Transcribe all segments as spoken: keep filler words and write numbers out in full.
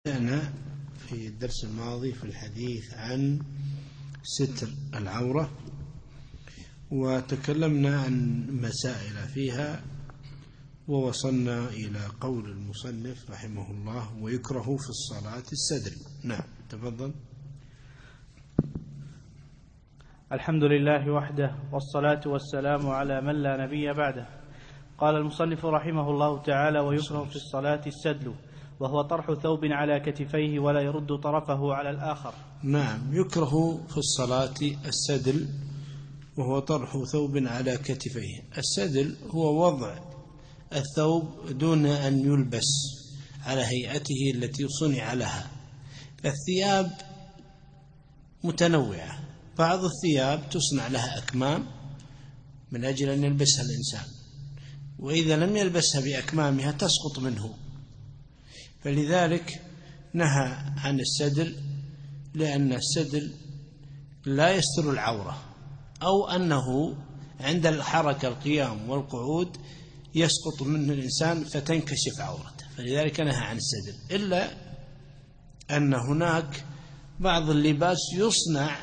بدأنا في الدرس الماضي في الحديث عن ستر العورة، وتكلمنا عن مسائل فيها، ووصلنا إلى قول المصنف رحمه الله: ويكره في الصلاة السدر. نعم، تفضل. الحمد لله وحده، والصلاة والسلام على من لا نبي بعده. قال المصنف رحمه الله تعالى: ويكره في الصلاة السدل، وهو طرح ثوب على كتفيه ولا يرد طرفه على الآخر. نعم، يكره في الصلاة السدل، وهو طرح ثوب على كتفيه. السدل هو وضع الثوب دون أن يلبس على هيئته التي صنع لها. الثياب متنوعة، بعض الثياب تصنع لها أكمام من أجل أن يلبسها الإنسان، وإذا لم يلبسها بأكمامها تسقط منه، فلذلك نهى عن السدل، لأن السدل لا يستر العورة، أو أنه عند الحركة القيام والقعود يسقط منه الإنسان فتنكشف عورته، فلذلك نهى عن السدل. إلا أن هناك بعض اللباس يصنع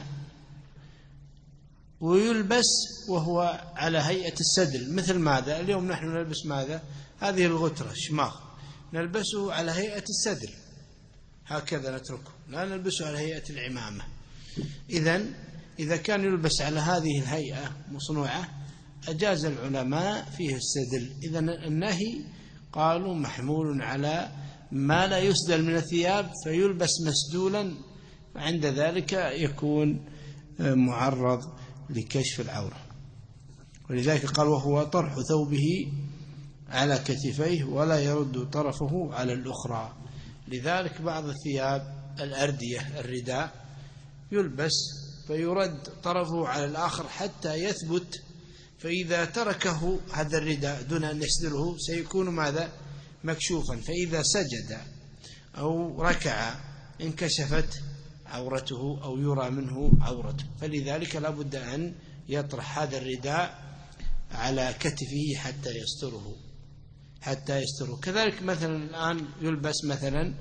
ويلبس وهو على هيئة السدل، مثل ماذا؟ اليوم نحن نلبس ماذا؟ هذه الغترة شماغ، نلبسه على هيئة السدل، هكذا نتركه، لا نلبسه على هيئة العمامة. إذن إذا كان يلبس على هذه الهيئة مصنوعة أجاز العلماء فيه السدل. إذن النهي قالوا محمول على ما لا يسدل من الثياب فيلبس مسدولا، وعند ذلك يكون معرض لكشف العورة. ولذلك قال: وهو طرح ثوبه على كتفيه ولا يرد طرفه على الأخرى. لذلك بعض الثياب الأردية الرداء يلبس فيرد طرفه على الآخر حتى يثبت، فإذا تركه هذا الرداء دون أن يسدله سيكون ماذا؟ مكشوفا، فإذا سجد أو ركع انكشفت عورته أو يرى منه عورته، فلذلك لا بد أن يطرح هذا الرداء على كتفه حتى يستره حتى يستره كذلك مثلا الآن يلبس مثلا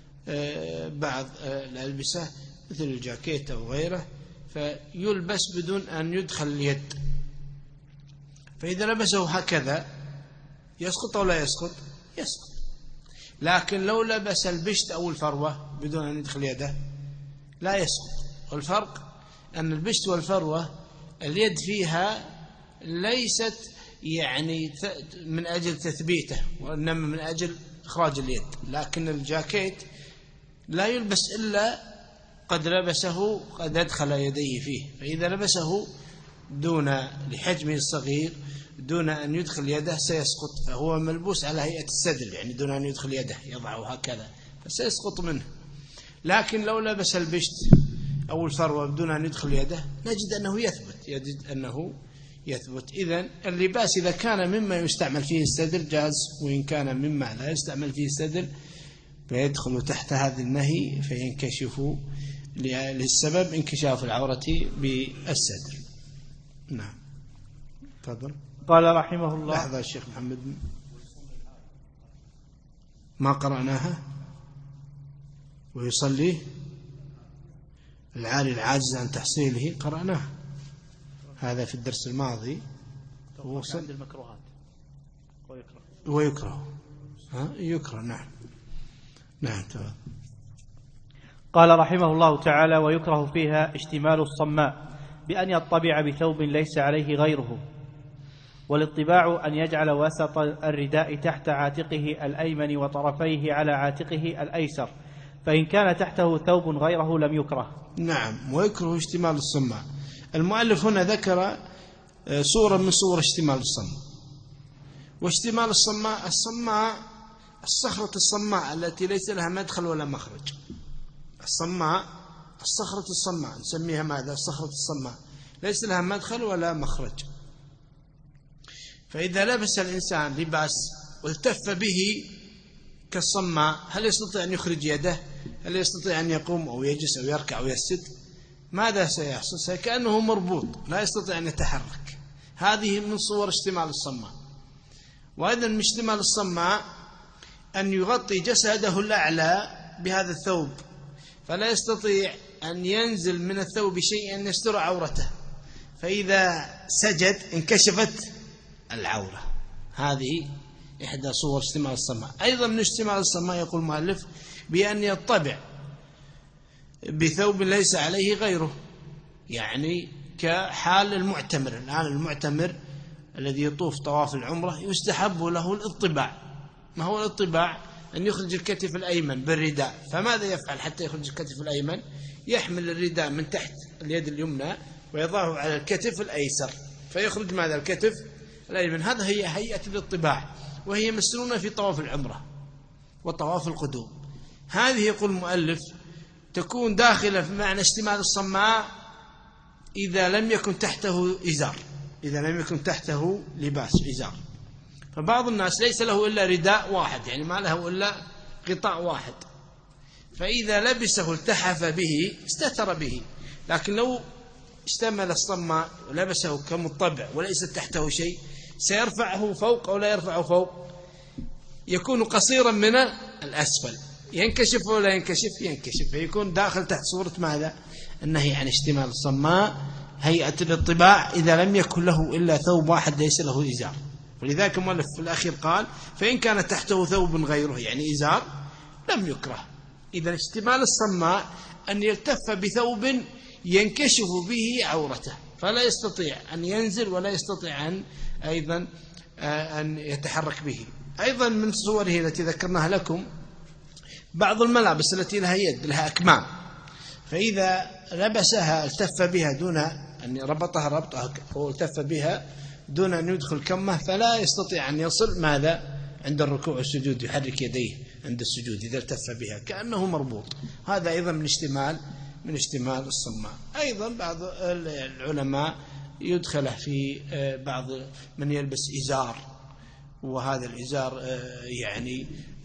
بعض الألبسة مثل الجاكيت أو غيره، فيلبس بدون أن يدخل اليد، فإذا لبسه هكذا يسقط أو لا يسقط؟ يسقط. لكن لو لبس البشت أو الفروة بدون أن يدخل يده لا يسقط. والفرق أن البشت والفروة اليد فيها ليست يعني من أجل تثبيته، وإنما من أجل إخراج اليد، لكن الجاكيت لا يلبس إلا قد لبسه قد أدخل يديه فيه، فإذا لبسه دون لحجمه الصغير دون أن يدخل يده سيسقط، فهو ملبوس على هيئة السدل، يعني دون أن يدخل يده يضعه هكذا فسيسقط منه. لكن لو لبس البشت أو الفروة بدون أن يدخل يده نجد أنه يثبت يجد أنه يثبت. إذن اللباس إذا كان مما يستعمل فيه السدل جاز، وإن كان مما لا يستعمل فيه السدل فيدخل تحت هذا النهي فينكشف للسبب انكشاف العورة بالسدل. نعم، تفضل. قال رحمه الله: لحظة الشيخ محمد، ما قرأناها. ويصلي العالي العاجز عن تحصيله قرأناه، هذا في الدرس الماضي. وصل المكروهات ويكره ويكره ها يكره. نعم نعم تمام. قال رحمه الله تعالى: ويكره فيها اشتمال الصماء بأن يطبع بثوب ليس عليه غيره، والاطباع أن يجعل وسط الرداء تحت عاتقه الأيمن وطرفيه على عاتقه الأيسر، فإن كان تحته ثوب غيره لم يكره. نعم، ويكره اشتمال الصماء. المؤلف هنا ذكر صورة من صور اشتمال الصماء. واشتمال الصماء الصماء الصخرة الصماء التي ليس لها مدخل ولا مخرج. الصماء الصخرة الصماء نسميها ماذا؟ الصخرة الصماء ليس لها مدخل ولا مخرج، فإذا لبس الإنسان لباس والتف به كالصماء هل يستطيع أن يخرج يده؟ هل يستطيع أن يقوم أو يجلس أو يركع أو يسجد؟ ماذا سيحصل؟ كأنه مربوط لا يستطيع أن يتحرك. هذه من صور اشتمال الصماء. وأيضا من اشتمال الصماء أن يغطي جسده الأعلى بهذا الثوب فلا يستطيع أن ينزل من الثوب شيئا يستر عورته، فإذا سجد انكشفت العورة. هذه إحدى صور اشتمال الصماء. أيضا من اشتمال الصماء يقول المؤلف بأن يطبع بثوب ليس عليه غيره، يعني كحال المعتمر. الآن المعتمر الذي يطوف طواف العمرة يستحب له الاطباع. ما هو الاطباع؟ أن يخرج الكتف الأيمن بالرداء. فماذا يفعل حتى يخرج الكتف الأيمن؟ يحمل الرداء من تحت اليد اليمنى ويضعه على الكتف الأيسر فيخرج ماذا؟ الكتف الأيمن. هذا هي هيئة الاطباع، وهي مسنونة في طواف العمرة وطواف القدوم. هذه يقول المؤلف تكون داخلة في معنى اشتمال الصماء إذا لم يكن تحته إزار، إذا لم يكن تحته لباس إزار. فبعض الناس ليس له إلا رداء واحد، يعني ما له إلا غطاء واحد، فإذا لبسه التحف به استتر به. لكن لو اشتمل الصماء ولبسه كمطبع وليس تحته شيء سيرفعه فوق أو لا يرفعه فوق؟ يكون قصيرا من الأسفل، ينكشف ولا ينكشف؟ ينكشف، فيكون داخل تحت صورة ماذا؟ النهي عن اشتمال الصماء هيئة الاطباع إذا لم يكن له إلا ثوب واحد ليس له إزار. ولذلك المؤلف في الأخير قال فإن كان تحته ثوب غيره يعني إزار لم يكره. إذا اشتمال الصماء أن يلتف بثوب ينكشف به عورته، فلا يستطيع أن ينزل ولا يستطيع أن أيضا أن يتحرك به. أيضا من صوره التي ذكرناها لكم بعض الملابس التي لها يد لها أكمام، فإذا لبسها التف بها دون أن ربطها ربط أو التف بها دون أن يدخل كمه فلا يستطيع أن يصل ماذا؟ عند الركوع والسجود يحرك يديه عند السجود إذا التف بها كأنه مربوط. هذا أيضا من اشتمال من اشتمال الصماء. أيضا بعض العلماء يدخله في بعض من يلبس إزار، وهذا الإزار يعني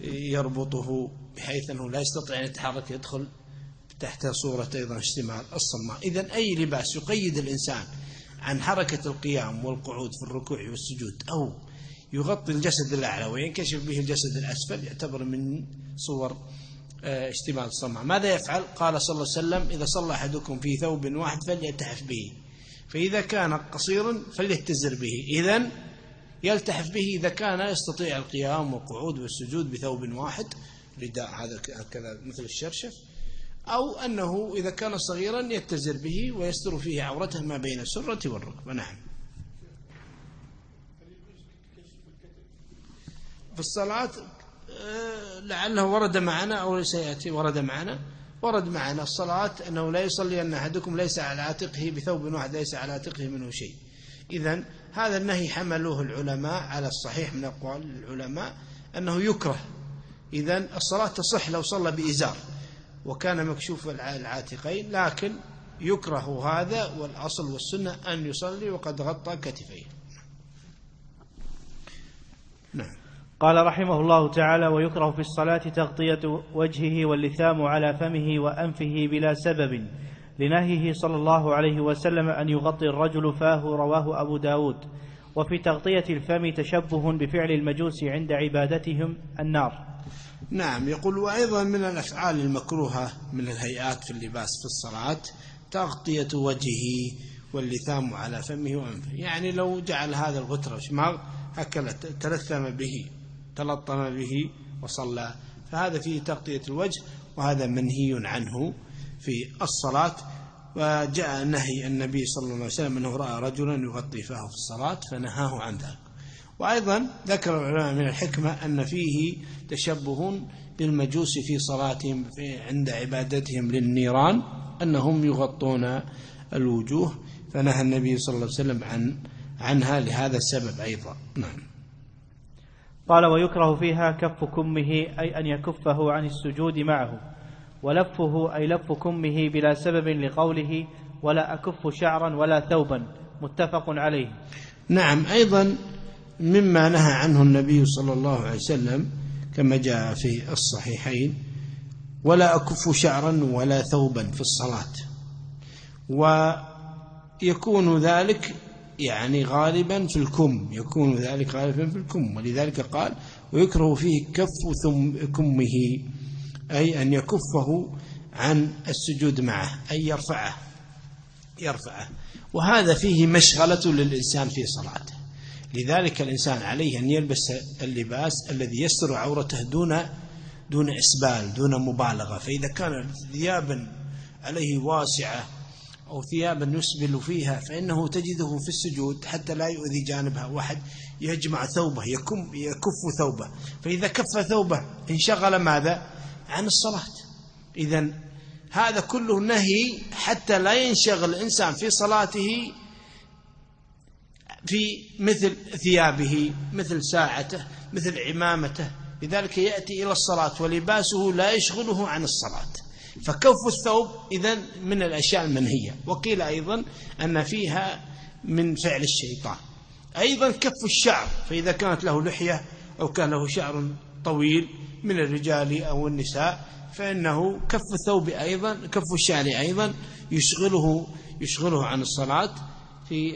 يربطه بحيث أنه لا يستطيع أن يتحرك، يدخل تحت صورة أيضا اشتمال الصماء. إذن أي لباس يقيد الإنسان عن حركة القيام والقعود في الركوع والسجود أو يغطي الجسد الأعلى وينكشف به الجسد الأسفل يعتبر من صور اشتمال الصماء. ماذا يفعل؟ قال صلى الله عليه وسلم إذا صلى أحدكم في ثوب واحد فليلتحف به، فإذا كان قصيرا فليتزر به. إذن يلتحف به إذا كان يستطيع القيام والقعود والسجود بثوب واحد، رداء هذا كذا مثل الشرشف، أو أنه إذا كان صغيرا يتزر به ويستر فيه عورته ما بين السرة والركبة. نعم. في الصلاة لعله ورد معنا أو سيأتي ورد معنا ورد معنا الصلاة أنه لا يصلي أن أحدكم ليس على عاتقه بثوب واحد ليس على عاتقه منه شيء. إذن هذا النهي حملوه العلماء على الصحيح من أقوال العلماء أنه يكره. إذن الصلاة تصح لو صلى بإزار وكان مكشوف العاتقين، لكن يكره هذا، والأصل والسنة أن يصلي وقد غطى كتفيه. نعم. قال رحمه الله تعالى: ويكره في الصلاة تغطية وجهه واللثام على فمه وأنفه بلا سبب، لنهيه صلى الله عليه وسلم أن يغطي الرجل فاه، رواه أبو داود. وفي تغطية الفم تشبه بفعل المجوس عند عبادتهم النار. نعم. يقول وأيضا من الأفعال المكروهة من الهيئات في اللباس في الصلاة تغطية وجهه واللثام على فمه وأنفه، يعني لو جعل هذا الغترة شماغ هكذا تلثم به تلطم به وصلى، فهذا فيه تغطية الوجه، وهذا منهي عنه في الصلاة. وجاء نهي النبي صلى الله عليه وسلم أنه رأى رجلا يغطي فاه في الصلاة فنهاه عن ذلك. وأيضا ذكر العلماء من الحكمة أن فيه تشبه بالمجوس في صلاتهم في عند عبادتهم للنيران أنهم يغطون الوجوه، فنهى النبي صلى الله عليه وسلم عن عنها لهذا السبب أيضا. نعم. قال ويكره فيها كف كمه، أي أن يكفه عن السجود معه، ولفه أي لف كمه بلا سبب، لقوله ولا أكف شعرا ولا ثوبا، متفق عليه. نعم. أيضا مما نهى عنه النبي صلى الله عليه وسلم كما جاء في الصحيحين ولا أكف شعرا ولا ثوبا في الصلاة، ويكون ذلك يعني غالبا في الكم، يكون ذلك غالبا في الكم، ولذلك قال ويكره فيه كف كمه أي أن يكفه عن السجود معه، أي يرفعه يرفعه وهذا فيه مشغلة للإنسان في صلاته. لذلك الإنسان عليه أن يلبس اللباس الذي يستر عورته دون دون إسبال، دون مبالغة. فإذا كان ثيابا عليه واسعة أو ثيابا يسبل فيها فإنه تجده في السجود حتى لا يؤذي جانبها، واحد يجمع ثوبه يكم يكف ثوبه، فإذا كف ثوبه انشغل ماذا؟ عن الصلاة. إذن هذا كله نهي حتى لا ينشغل الإنسان في صلاته في مثل ثيابه، مثل ساعته، مثل عمامته. لذلك يأتي إلى الصلاة ولباسه لا يشغله عن الصلاة. فكف الثوب إذن من الأشياء المنهية. وقيل أيضا أن فيها من فعل الشيطان. أيضا كف الشعر، فإذا كانت له لحية أو كان له شعر طويل من الرجال أو النساء فإنه كف الثوب أيضا كف الشعر أيضا يشغله يشغله عن الصلاة في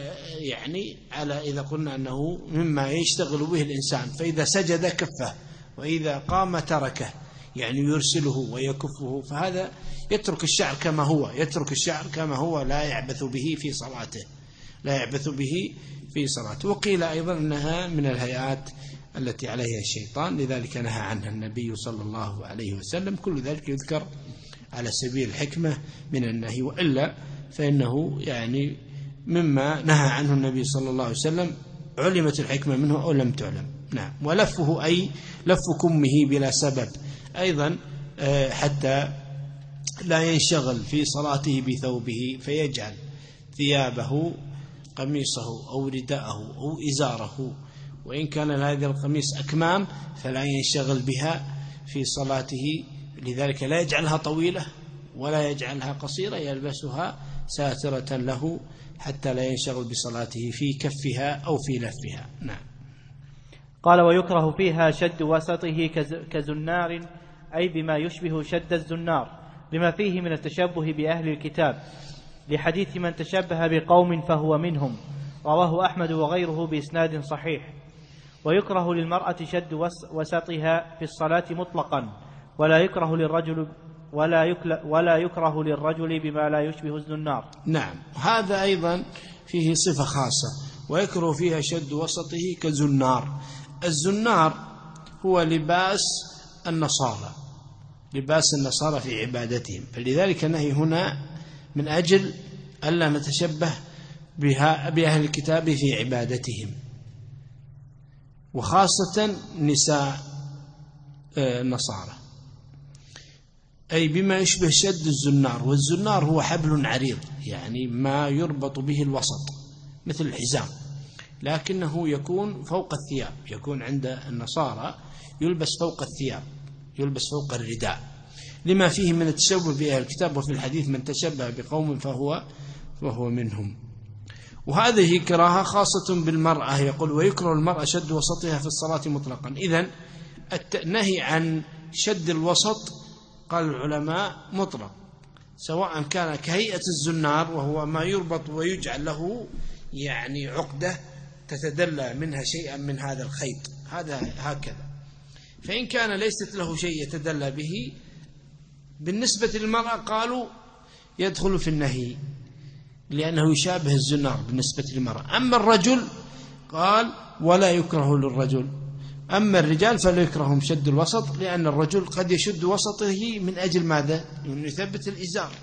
يعني على إذا قلنا أنه مما يشتغل به الإنسان. فإذا سجد كفه وإذا قام تركه، يعني يرسله ويكفه. فهذا يترك الشعر كما هو يترك الشعر كما هو لا يعبث به في صلاته لا يعبث به في صلاته. وقيل أيضا أنها من الهيئات التي عليها الشيطان، لذلك نهى عنها النبي صلى الله عليه وسلم. كل ذلك يذكر على سبيل الحكمة من النهي، وإلا فإنه يعني مما نهى عنه النبي صلى الله عليه وسلم علمت الحكمة منه أو لم تعلم. نعم. ولفه أي لف كمه بلا سبب أيضا حتى لا ينشغل في صلاته بثوبه فيجعل ثيابه قميصه أو رداءه أو إزاره، وإن كان هذا القميص أكمام فلا ينشغل بها في صلاته. لذلك لا يجعلها طويلة ولا يجعلها قصيرة، يلبسها ساترة له حتى لا ينشغل بصلاته في كفها أو في لفها. نعم. قال: ويكره فيها شد وسطه كزنار، أي بما يشبه شد الزنار، لما فيه من التشبه بأهل الكتاب، لحديث من تشبه بقوم فهو منهم، رواه أحمد وغيره بإسناد صحيح. ويكره للمرأة شد وسطها في الصلاة مطلقا، ولا يكره للرجل ولا ولا يكره للرجل بما لا يشبه الزنار. نعم. هذا أيضا فيه صفة خاصة، ويكره فيها شد وسطه كزنار. الزنار هو لباس النصارى لباس النصارى في عبادتهم، فلذلك النهي هنا من أجل ألا نتشبه بها بأهل الكتاب في عبادتهم، وخاصة نساء النصارى، أي بما يشبه شد الزنار. والزنار هو حبل عريض، يعني ما يربط به الوسط مثل الحزام، لكنه يكون فوق الثياب، يكون عند النصارى يلبس فوق الثياب، يلبس فوق الرداء، لما فيه من التشبه بأهل الكتاب. وفي الحديث من تشبه بقوم فهو فهو منهم. وهذه كراهة خاصة بالمرأة. يقول: ويكره المرأة شد وسطها في الصلاة مطلقا. إذن النهي عن شد الوسط قال العلماء مطلق، سواء كان كهيئة الزنار وهو ما يربط ويجعل له يعني عقدة تتدلى منها شيئا من هذا الخيط، هذا هكذا. فإن كان ليست له شيء يتدلى به بالنسبة للمرأة قالوا يدخل في النهي لأنه يشابه الزنار بالنسبة للمرأة. أما الرجل قال ولا يكره للرجل. أما الرجال فلا يكرههم شد الوسط، لأن الرجل قد يشد وسطه من أجل ماذا؟ من يثبت الإزار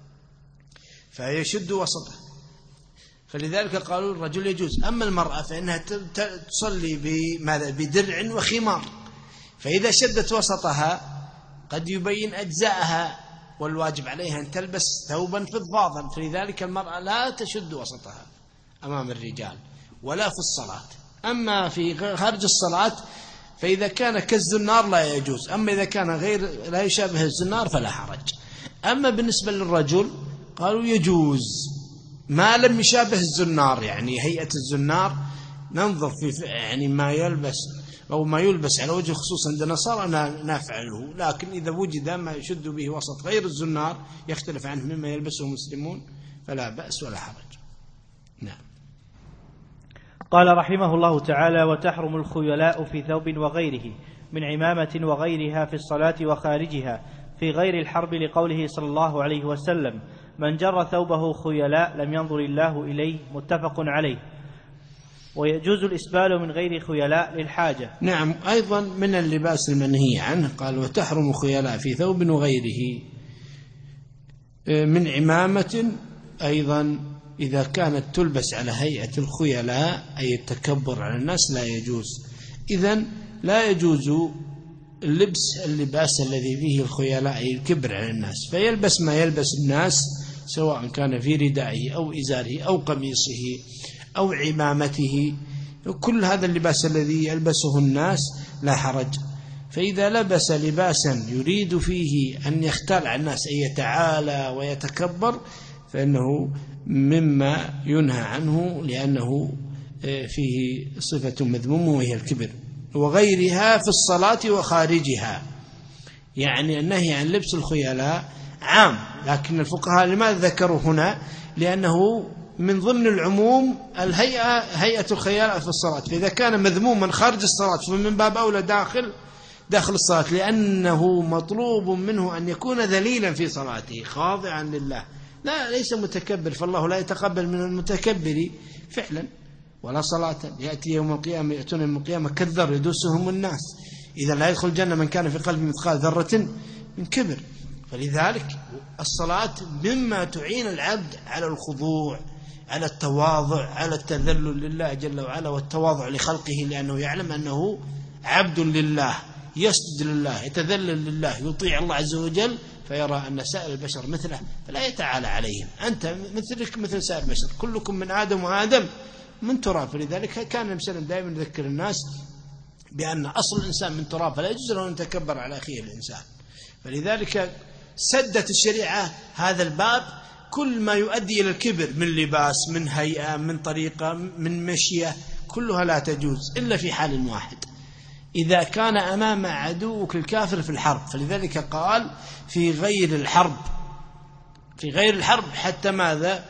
فيشد وسطه، فلذلك قالوا الرجل يجوز. أما المرأة فإنها تصلي بماذا؟ بدرع وخمار، فإذا شدت وسطها قد يبين أجزاءها، والواجب عليها أن تلبس ثوبا فضفاضا، فلذلك المرأة لا تشد وسطها أمام الرجال ولا في الصلاة. أما في خارج الصلاة فإذا كان كالزنار لا يجوز، أما إذا كان غير لا يشابه الزنار فلا حرج. أما بالنسبة للرجل قالوا يجوز ما لم يشابه الزنار، يعني هيئة الزنار ننظر في يعني ما يلبس أو ما يلبس على وجه خصوصا عند النصارى نفعله، لكن إذا وجد ما يشد به وسط غير الزنار يختلف عنه مما يلبسه المسلمون فلا بأس ولا حرج. نعم. قال رحمه الله تعالى: وتحرم الخيلاء في ثوب وغيره من عمامة وغيرها في الصلاة وخارجها في غير الحرب، لقوله صلى الله عليه وسلم: من جر ثوبه خيلاء لم ينظر الله إليه، متفق عليه. ويجوز الإسبال من غير خيلاء للحاجة. نعم، أيضا من اللباس المنهي عنه قال: وتحرم خيلاء في ثوب وغيره من عمامة، أيضا إذا كانت تلبس على هيئة الخيلاء أي التكبر على الناس لا يجوز. إذن لا يجوز اللبس اللباس الذي فيه الخيلاء أي الكبر على الناس، فيلبس ما يلبس الناس سواء كان في ردائه أو إزاره أو قميصه أو عمامته، كل هذا اللباس الذي يلبسه الناس لا حرج. فإذا لبس لباسا يريد فيه أن يختال على الناس أن يتعالى ويتكبر فإنه مما ينهى عنه، لأنه فيه صفة مذمومة وهي الكبر. وغيرها في الصلاة وخارجها، يعني النهي عن لبس الخيلاء عام، لكن الفقهاء لماذا ذكروا هنا؟ لأنه من ضمن العموم الهيئة هيئة الخيلاء في الصلاة، فإذا كان مذموما خارج الصلاة فمن باب أولى داخل داخل الصلاة، لأنه مطلوب منه أن يكون ذليلا في صلاته خاضعا لله، لا ليس متكبر، فالله لا يتقبل من المتكبر فعلا ولا صلاة. يأتي يوم القيامة يأتون يوم القيامة كالذر يدسهم الناس، إذا لا يدخل الجنة من كان في قلبه مثقال ذرة من كبر. فلذلك الصلاة مما تعين العبد على الخضوع، على التواضع، على التذلل لله جل وعلا والتواضع لخلقه، لأنه يعلم أنه عبد لله يسجد لله يتذلل لله يطيع الله عز وجل، فيرى أن سائر البشر مثله فلا يتعالى عليهم. أنت مثلك مثل سائر البشر، كلكم من آدم وآدم من تراب. فلذلك كان النبي صلى الله عليه وسلم دائما يذكر الناس بأن أصل الإنسان من تراب، فلا يجوز له أن يتكبر على أخيه الإنسان. فلذلك سدت الشريعة هذا الباب، كل ما يؤدي إلى الكبر من لباس من هيئة من طريقة من مشية كلها لا تجوز إلا في حال واحد، إذا كان أمام عدوك الكافر في الحرب. فلذلك قال في غير الحرب، في غير الحرب حتى ماذا؟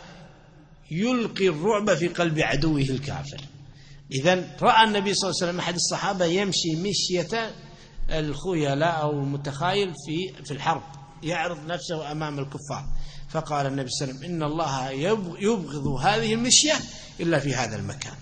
يلقي الرعب في قلب عدوه الكافر. إذن رأى النبي صلى الله عليه وسلم أحد الصحابة يمشي مشية الخيلاء أو المتخايل في في الحرب، يعرض نفسه أمام الكفار، فقال النبي صلى الله عليه وسلم: إن الله يبغض هذه المشية إلا في هذا المكان.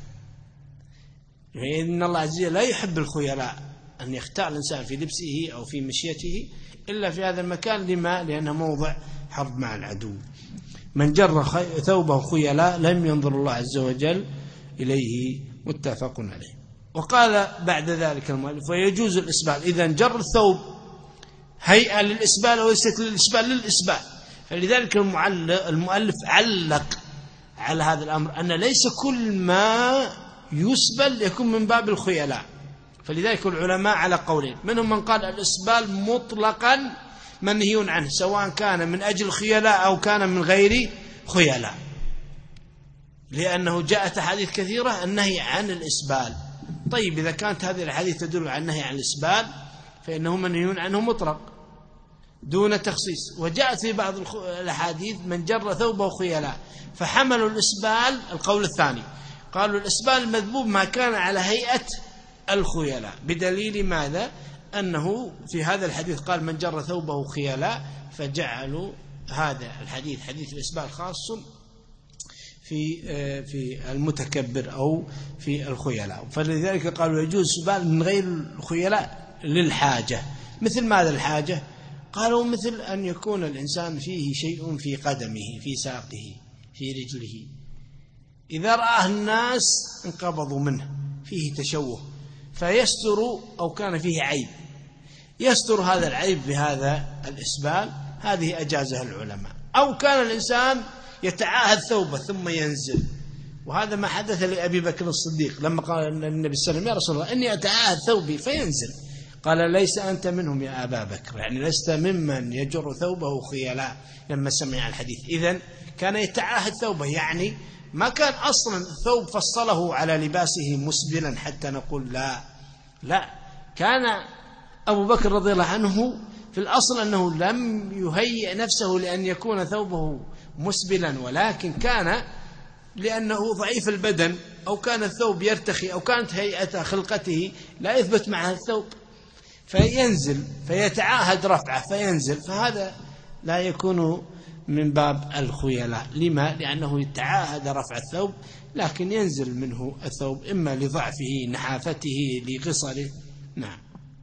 إن الله عز وجل لا يحب الخيلاء أن يختار الإنسان في لبسه أو في مشيته إلا في هذا المكان. لما؟ لأنه موضع حرب مع العدو. من جر ثوبه خيلاء لم ينظر الله عز وجل إليه، متفق عليه. وقال بعد ذلك المؤلف: ويجوز الإسبال. إذا جر الثوب هيئة للإسبال وليست للإسبال للإسبال. فلذلك المؤلف علق على هذا الأمر أن ليس كل ما يسبل يكون من باب الخيلاء. فلذلك العلماء على قولين، منهم من قال الإسبال مطلقا منهي عنه سواء كان من أجل خيلاء أو كان من غير خيلاء، لأنه جاءت أحاديث كثيرة النهي عن الإسبال. طيب إذا كانت هذه الأحاديث تدل على النهي عن الإسبال فإنه منهي عنه مطلق دون تخصيص. وجاءت في بعض الأحاديث من جر ثوبه خيلاء، فحملوا الإسبال القول الثاني، قالوا الإسبال المذبوب ما كان على هيئة الخيلاء، بدليل ماذا؟ أنه في هذا الحديث قال من جر ثوبه خيلاء، فجعلوا هذا الحديث حديث الإسبال خاص في في المتكبر أو في الخيلاء. فلذلك قالوا يجوز الإسبال من غير الخيلاء للحاجة. مثل ماذا الحاجة؟ قالوا مثل أن يكون الإنسان فيه شيء في قدمه في ساقه في رجله، إذا رآه الناس انقبضوا منه، فيه تشوه فيستر، أو كان فيه عيب يستر هذا العيب بهذا الإسبال، هذه أجازها العلماء. أو كان الإنسان يتعاهد ثوبه ثم ينزل، وهذا ما حدث لأبي بكر الصديق لما قال النبي صلى الله عليه وسلم: يا رسول الله إني أتعاهد ثوبي فينزل، قال: ليس أنت منهم يا أبا بكر، يعني لست ممن يجر ثوبه خيلاء لما سمع الحديث. إذن كان يتعاهد ثوبه، يعني ما كان أصلا الثوب فصله على لباسه مسبلا حتى نقول لا لا كان أبو بكر رضي الله عنه في الأصل أنه لم يهيئ نفسه لأن يكون ثوبه مسبلا، ولكن كان لأنه ضعيف البدن أو كان الثوب يرتخي أو كانت هيئة خلقته لا يثبت معها الثوب، فينزل فيتعاهد رفعه فينزل، فهذا لا يكون من باب الخيلاء. لما؟ لأنه يتعاهد رفع الثوب لكن ينزل منه الثوب إما لضعفه نحافته لقصره. نعم.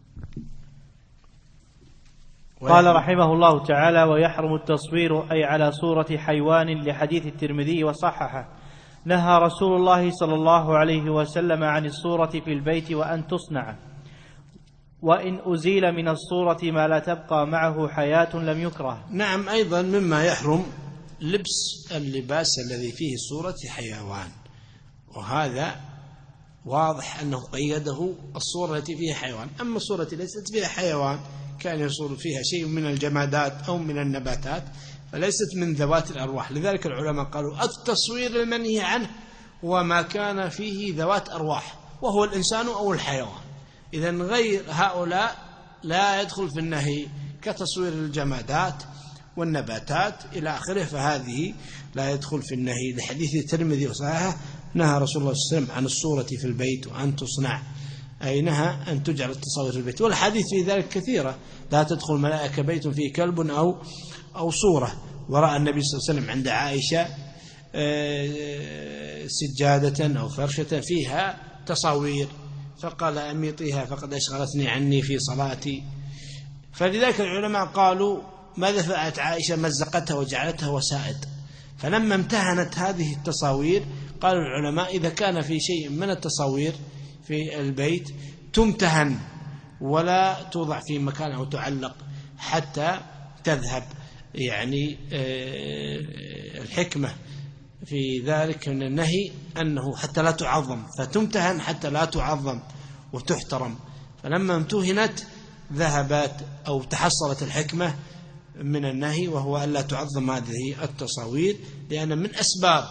قال رحمه الله تعالى: ويحرم التصوير أي على صورة حيوان، لحديث الترمذي وصححه: نهى رسول الله صلى الله عليه وسلم عن الصورة في البيت وأن تصنع، وإن أزيل من الصورة ما لا تبقى معه حياة لم يكره. نعم. أيضا مما يحرم لبس اللباس الذي فيه صورة حيوان، وهذا واضح أنه قيده الصورة التي فيها حيوان. أما الصورة التي ليست فيها حيوان كان يصور فيها شيء من الجمادات أو من النباتات فليست من ذوات الأرواح. لذلك العلماء قالوا التصوير المنهي عنه وما كان فيه ذوات أرواح، وهو الإنسان أو الحيوان. إذن غير هؤلاء لا يدخل في النهي، كتصوير الجمادات والنباتات إلى آخره، فهذه لا يدخل في النهي. لحديث الترمذي وصححه: نهى رسول الله صلى الله عليه وسلم عن الصورة في البيت وأن تصنع، أي نهى أن تجعل التصاوير في البيت. والحديث في ذلك كثيرة: لا تدخل ملائكة بيت فيه كلب أو أو صورة. ورأى النبي صلى الله عليه وسلم عند عائشة سجادة أو فرشة فيها تصاوير فقال: أميطيها فقد أشغلتني عني في صلاتي. فلذلك العلماء قالوا: ماذا فعلت عائشة؟ مزقتها وجعلتها وسائد. فلما امتهنت هذه التصاوير قالوا العلماء: إذا كان في شيء من التصاوير في البيت تمتهن ولا توضع في مكان أو تعلق حتى تذهب. يعني الحكمة في ذلك من النهي أنه حتى لا تعظم، فتمتهن حتى لا تعظم وتحترم. فلما امتهنت ذهبت أو تحصلت الحكمة من النهي، وهو ألا تعظم هذه التصاوير، لأن من أسباب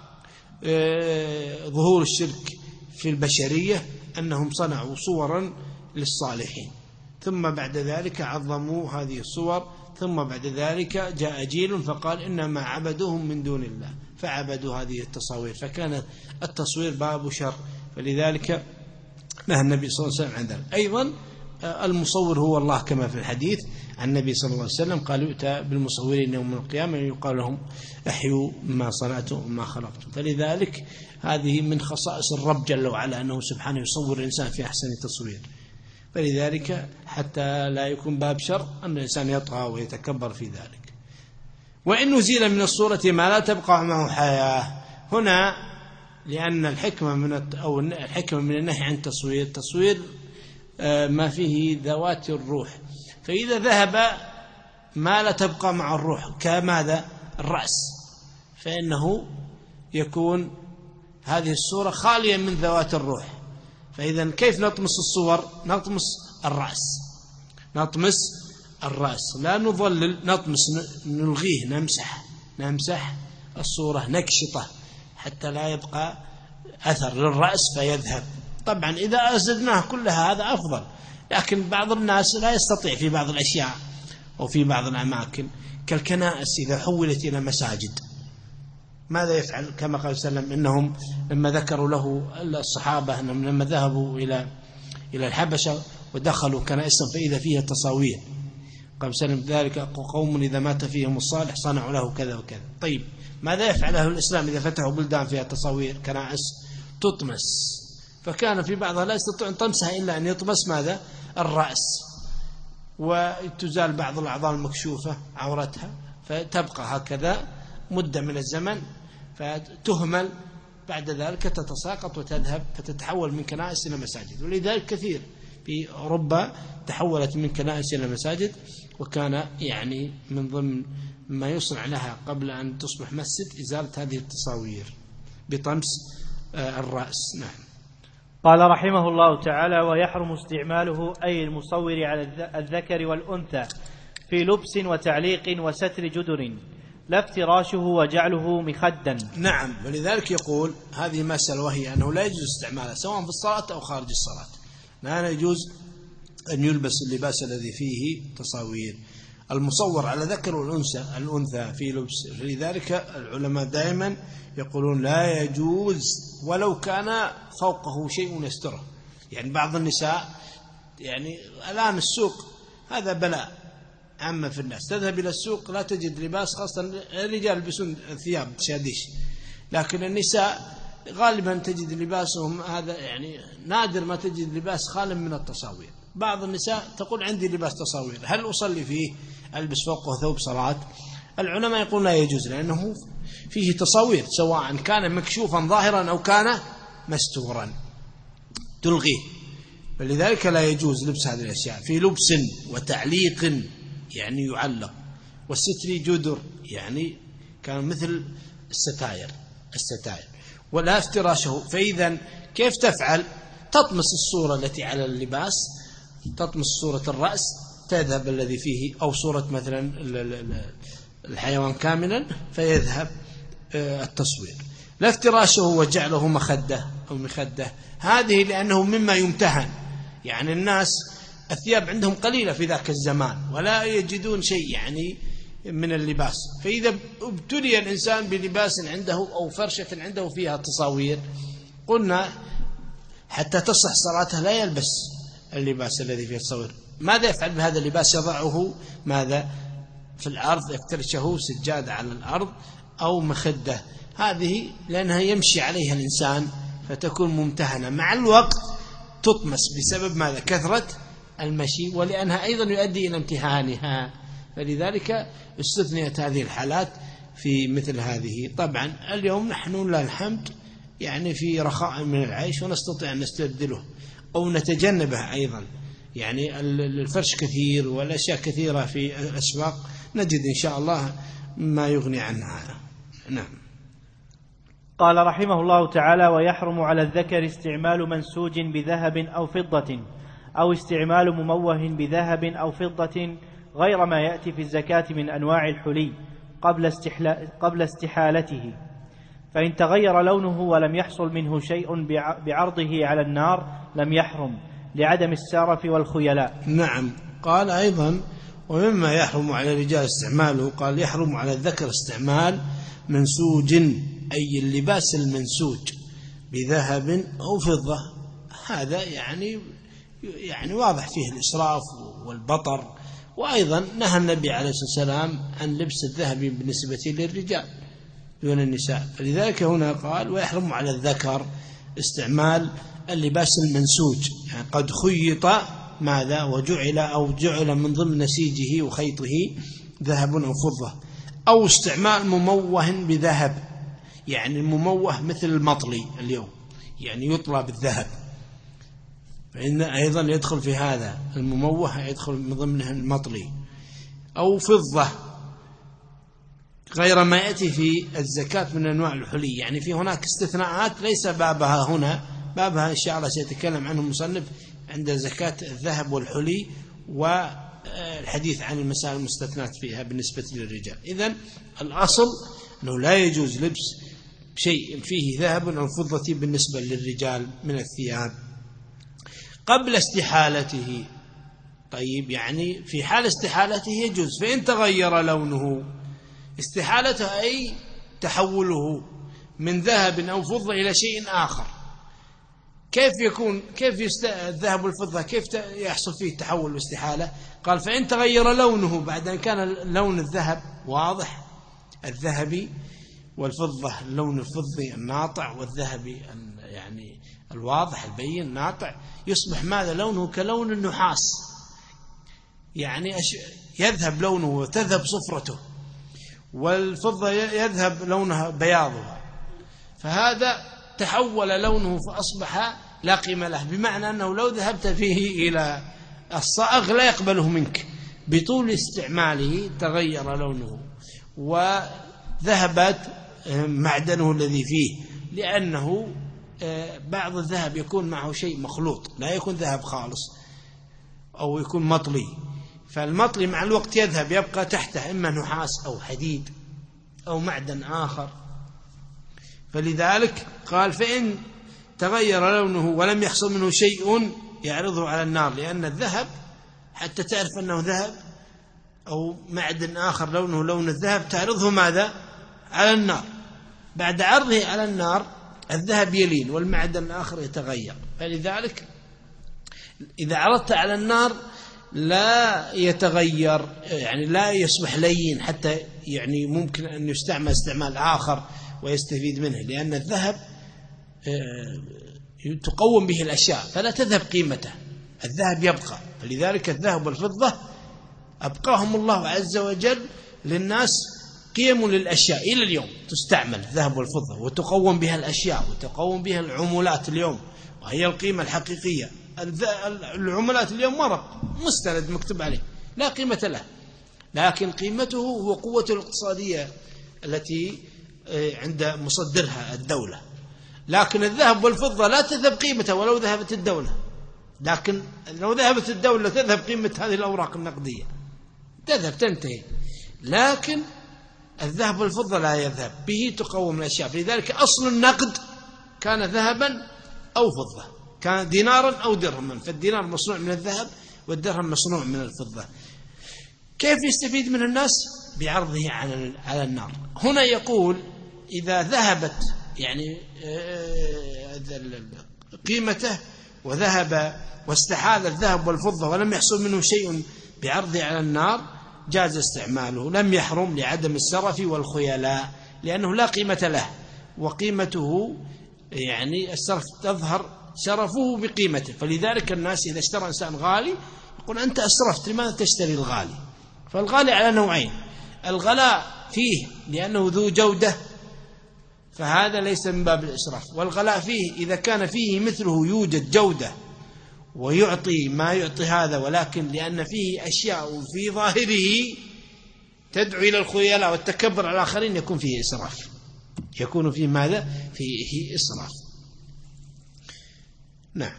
ظهور الشرك في البشرية أنهم صنعوا صورا للصالحين، ثم بعد ذلك عظموا هذه الصور، ثم بعد ذلك جاء جيل فقال إنما عبدوهم من دون الله فعبدوا هذه التصاوير، فكان التصوير باب شر. فلذلك نهى النبي صلى الله عليه وسلم عن ذلك. أيضا المصور هو الله، كما في الحديث عن النبي صلى الله عليه وسلم قال: يؤتى بالمصورين يوم القيامة يقال لهم احيوا ما صنعتم وما خلقتم. فلذلك هذه من خصائص الرب جل وعلا أنه سبحانه يصور الإنسان في أحسن تصوير. فلذلك حتى لا يكون باب شر أن الإنسان يطغى ويتكبر في ذلك. وإن نزيل من الصورة ما لا تبقى معه حياة، هنا لأن الحكمة من أو الحكمة من النهي عن التصوير تصوير ما فيه ذوات الروح، فإذا ذهب ما لا تبقى مع الروح كماذا؟ الرأس، فإنه يكون هذه الصورة خالية من ذوات الروح. فإذا كيف نطمس الصور؟ نطمس الرأس، نطمس الرأس، لا نظلل، نطمس، نلغيه، نمسح نمسح الصورة، نكشطه حتى لا يبقى أثر للرأس فيذهب. طبعا إذا أزدناه كلها هذا أفضل، لكن بعض الناس لا يستطيع في بعض الأشياء أو في بعض الأماكن كالكنائس إذا حولت إلى مساجد ماذا يفعل؟ كما قال صلى الله عليه وسلم إنهم لما ذكروا له الصحابة أنهم لما ذهبوا إلى إلى الحبشة ودخلوا كنائسهم فإذا فيها تصاوير، قال صلى الله عليه وسلم: ذلك قوم إذا مات فيهم الصالح صنعوا له كذا وكذا. طيب ماذا يفعل أهل الإسلام إذا فتحوا بلدان فيها تصاوير كنائس؟ تطمس. فكان في بعضها لا يستطيع أن تمسها إلا أن يطمس ماذا؟ الرأس، وتزال بعض الأعضاء المكشوفة عورتها، فتبقى هكذا مدة من الزمن، فتهمل، بعد ذلك تتساقط وتذهب فتتحول من كنائس إلى مساجد. ولذلك كثير في أوروبا تحولت من كنائس إلى مساجد، وكان يعني من ضمن ما يصنع لها قبل أن تصبح مسجد إزالة هذه التصاوير بطمس الرأس. نعم. قال رحمه الله تعالى: ويحرم استعماله أي المصور على الذكر والأنثى في لبس وتعليق وستر جدر، لا افتراشه وجعله مخدا. نعم. ولذلك يقول هذه مسألة، وهي أنه لا يجوز استعمالها سواء في الصلاة أو خارج الصلاة، لا يجوز أن يلبس اللباس الذي فيه تصاوير. المصور على ذكر والأنثى الأنثى في لبس، لذلك العلماء دائما يقولون لا يجوز ولو كان فوقه شيء يستره. يعني بعض النساء يعني الآن السوق هذا بلاء عامة في الناس، تذهب إلى السوق لا تجد لباس، خاصة الرجال يلبسون ثياب شاديش، لكن النساء غالبا تجد لباسهم هذا يعني نادر ما تجد لباس خال من التصاوير. بعض النساء تقول عندي لباس تصاوير، هل أصلي فيه؟ ألبس فوقه ثوب صلاة؟ العلماء يقولون لا يجوز، لأنه فيه تصاوير سواء كان مكشوفا ظاهرا أو كان مستورا تلغيه، فلذلك لا يجوز لبس هذه الأشياء. في لبس وتعليق يعني يعلق، والستر جدر يعني كان مثل الستائر الستائر ولا افتراشه. فإذا كيف تفعل؟ تطمس الصورة التي على اللباس، تطمس صورة الرأس تذهب الذي فيه، أو صورة مثلا الحيوان كاملا فيذهب التصوير. لا افتراشه وجعله مخدة أو مخدة، هذه لأنه مما يمتهن، يعني الناس الثياب عندهم قليلة في ذاك الزمان ولا يجدون شيء يعني من اللباس، فإذا ابتلي الإنسان بلباس عنده أو فرشة عنده فيها تصاوير، قلنا حتى تصح صلاته لا يلبس اللباس الذي فيه تصوير. ماذا يفعل بهذا اللباس؟ يضعه ماذا في الأرض، يفترشه سجادة على الأرض أو مخدة، هذه لأنها يمشي عليها الإنسان فتكون ممتهنة، مع الوقت تطمس بسبب ماذا؟ كثرة المشي، ولأنها أيضا يؤدي إلى امتهانها، فلذلك استثنيت هذه الحالات في مثل هذه. طبعا اليوم نحن لله الحمد يعني في رخاء من العيش ونستطيع أن نستبدله أو نتجنبه أيضا، يعني الفرش كثير والأشياء كثيرة في الأسواق، نجد إن شاء الله ما يغني عنها. نعم. قال رحمه الله تعالى: ويحرم على الذكر استعمال منسوج بذهب أو فضة، أو استعمال مموه بذهب أو فضة، غير ما يأتي في الزكاة من أنواع الحلي قبل, قبل استحالته، فإن تغير لونه ولم يحصل منه شيء بعرضه على النار لم يحرم لعدم السارف والخيلاء. نعم. قال أيضا: ومما يحرم على الرجال استعماله، قال يحرم على الذكر استعمال منسوج، أي اللباس المنسوج بذهب أو فضة، هذا يعني يعني واضح فيه الإسراف والبطر. وأيضا نهى النبي عليه الصلاة والسلام عن لبس الذهب بالنسبة للرجال دون النساء، فلذلك هنا قال: ويحرم على الذكر استعمال اللباس المنسوج، يعني قد خيط ماذا وجعل أو جعل من ضمن نسيجه وخيطه ذهب أو فضة، أو استعمال مموه بذهب، يعني المموه مثل المطلي اليوم يعني يطلى بالذهب، فإن أيضا يدخل في هذا المموه، يدخل من ضمنه المطلي، أو فضة، غير ما يأتي في الزكاة من أنواع الحلي. يعني في هناك استثناءات ليس بابها هنا، بابها إن شاء الله سيتكلم عنه المصنف عند زكاة الذهب والحلي والحديث عن المسائل المستثنات فيها بالنسبة للرجال. إذن الأصل أنه لا يجوز لبس شيء فيه ذهب أو فضة بالنسبة للرجال من الثياب قبل استحالته. طيب، يعني في حال استحالته يجوز، فإن تغير لونه، استحالته أي تحوله من ذهب أو فضة إلى شيء آخر، كيف يكون كيف يست... الذهب والفضة كيف يحصل فيه تحول واستحالة؟ قال: فإن تغير لونه بعد أن كان لون الذهب واضح الذهبي، والفضة اللون الفضي الناطع، والذهبي يعني الواضح البين ناطع، يصبح ماذا؟ لونه كلون النحاس، يعني يذهب لونه وتذهب صفرته، والفضة يذهب لونها بياضها، فهذا تحول لونه فأصبح لا قيمة له، بمعنى أنه لو ذهبت فيه إلى الصاغ لا يقبله منك، بطول استعماله تغير لونه وذهبت معدنه الذي فيه، لأنه بعض الذهب يكون معه شيء مخلوط، لا يكون ذهب خالص أو يكون مطلي، فالمطلي مع الوقت يذهب، يبقى تحته إما نحاس أو حديد أو معدن آخر. فلذلك قال: فإن تغير لونه ولم يحصل منه شيء يعرضه على النار، لأن الذهب حتى تعرف أنه ذهب أو معدن آخر لونه لون الذهب تعرضه ماذا؟ على النار، بعد عرضه على النار الذهب يلين والمعدن الآخر يتغير، فلذلك إذا عرضت على النار لا يتغير، يعني لا يصبح لين حتى يعني ممكن أن يستعمل استعمال آخر ويستفيد منه، لأن الذهب تقوم به الأشياء فلا تذهب قيمته، الذهب يبقى. فلذلك الذهب والفضة أبقاهم الله عز وجل للناس قيم للأشياء إلى اليوم، تستعمل الذهب والفضة وتقوم بها الأشياء وتقوم بها العملات اليوم، وهي القيمة الحقيقية. العملات اليوم ورق مستند مكتوب عليه لا قيمة له، لكن قيمته هو قوته الاقتصادية التي عند مصدرها الدولة. لكن الذهب والفضة لا تذهب قيمته ولو ذهبت الدولة، لكن لو ذهبت الدولة تذهب قيمة هذه الأوراق النقدية، تذهب تنتهي. لكن الذهب والفضة لا يذهب، به تقوم الأشياء. فلذلك أصل النقد كان ذهبا أو فضة، كان دينارا أو درهما، فالدينار مصنوع من الذهب والدرهم مصنوع من الفضة. كيف يستفيد من الناس؟ بعرضه على النار. هنا يقول إذا ذهبت يعني قيمته وذهب واستحال الذهب والفضة ولم يحصل منه شيء بعرضه على النار جاز استعماله، لم يحرم لعدم السرف والخيلاء، لأنه لا قيمة له، وقيمته يعني السرف تظهر شرفه بقيمته. فلذلك الناس إذا اشترى إنسان غالي يقول أنت أسرفت، لماذا تشتري الغالي؟ فالغالي على نوعين، الغلاء فيه لأنه ذو جودة فهذا ليس من باب الإسراف، والغلاء فيه إذا كان فيه مثله يوجد جودة ويعطي ما يعطي هذا، ولكن لأن فيه أشياء في ظاهره تدعو إلى الخيلاء والتكبر على الآخرين يكون فيه إسراف، يكون فيه ماذا؟ فيه إسراف. نعم.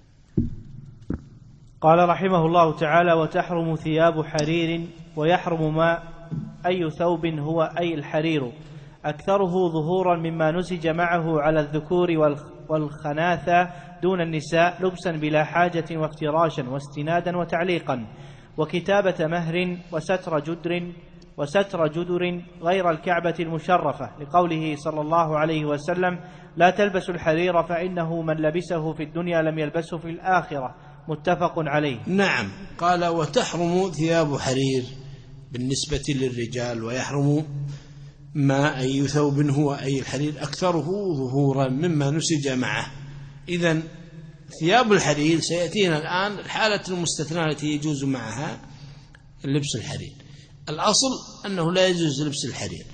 قال رحمه الله تعالى: وتحرم ثياب حرير، ويحرم ما أي ثوب هو أي الحرير أكثره ظهورا مما نسج معه على الذكور والخناثة دون النساء، لبسا بلا حاجة وافتراشا واستنادا وتعليقا، وكتابة مهر، وستر جدر وستر جدر غير الكعبة المشرفة، لقوله صلى الله عليه وسلم: لا تلبسوا الحرير فإنه من لبسه في الدنيا لم يلبسه في الآخرة، متفق عليه. نعم. قال: وتحرم ثياب حرير بالنسبة للرجال، ويحرم ما أي ثوب هو أي الحرير أكثره ظهورا مما نسج معه. إذن ثياب الحرير سيأتينا الآن الحالة المستثناة التي يجوز معها اللبس الحرير. الأصل أنه لا يجوز لبس الحرير،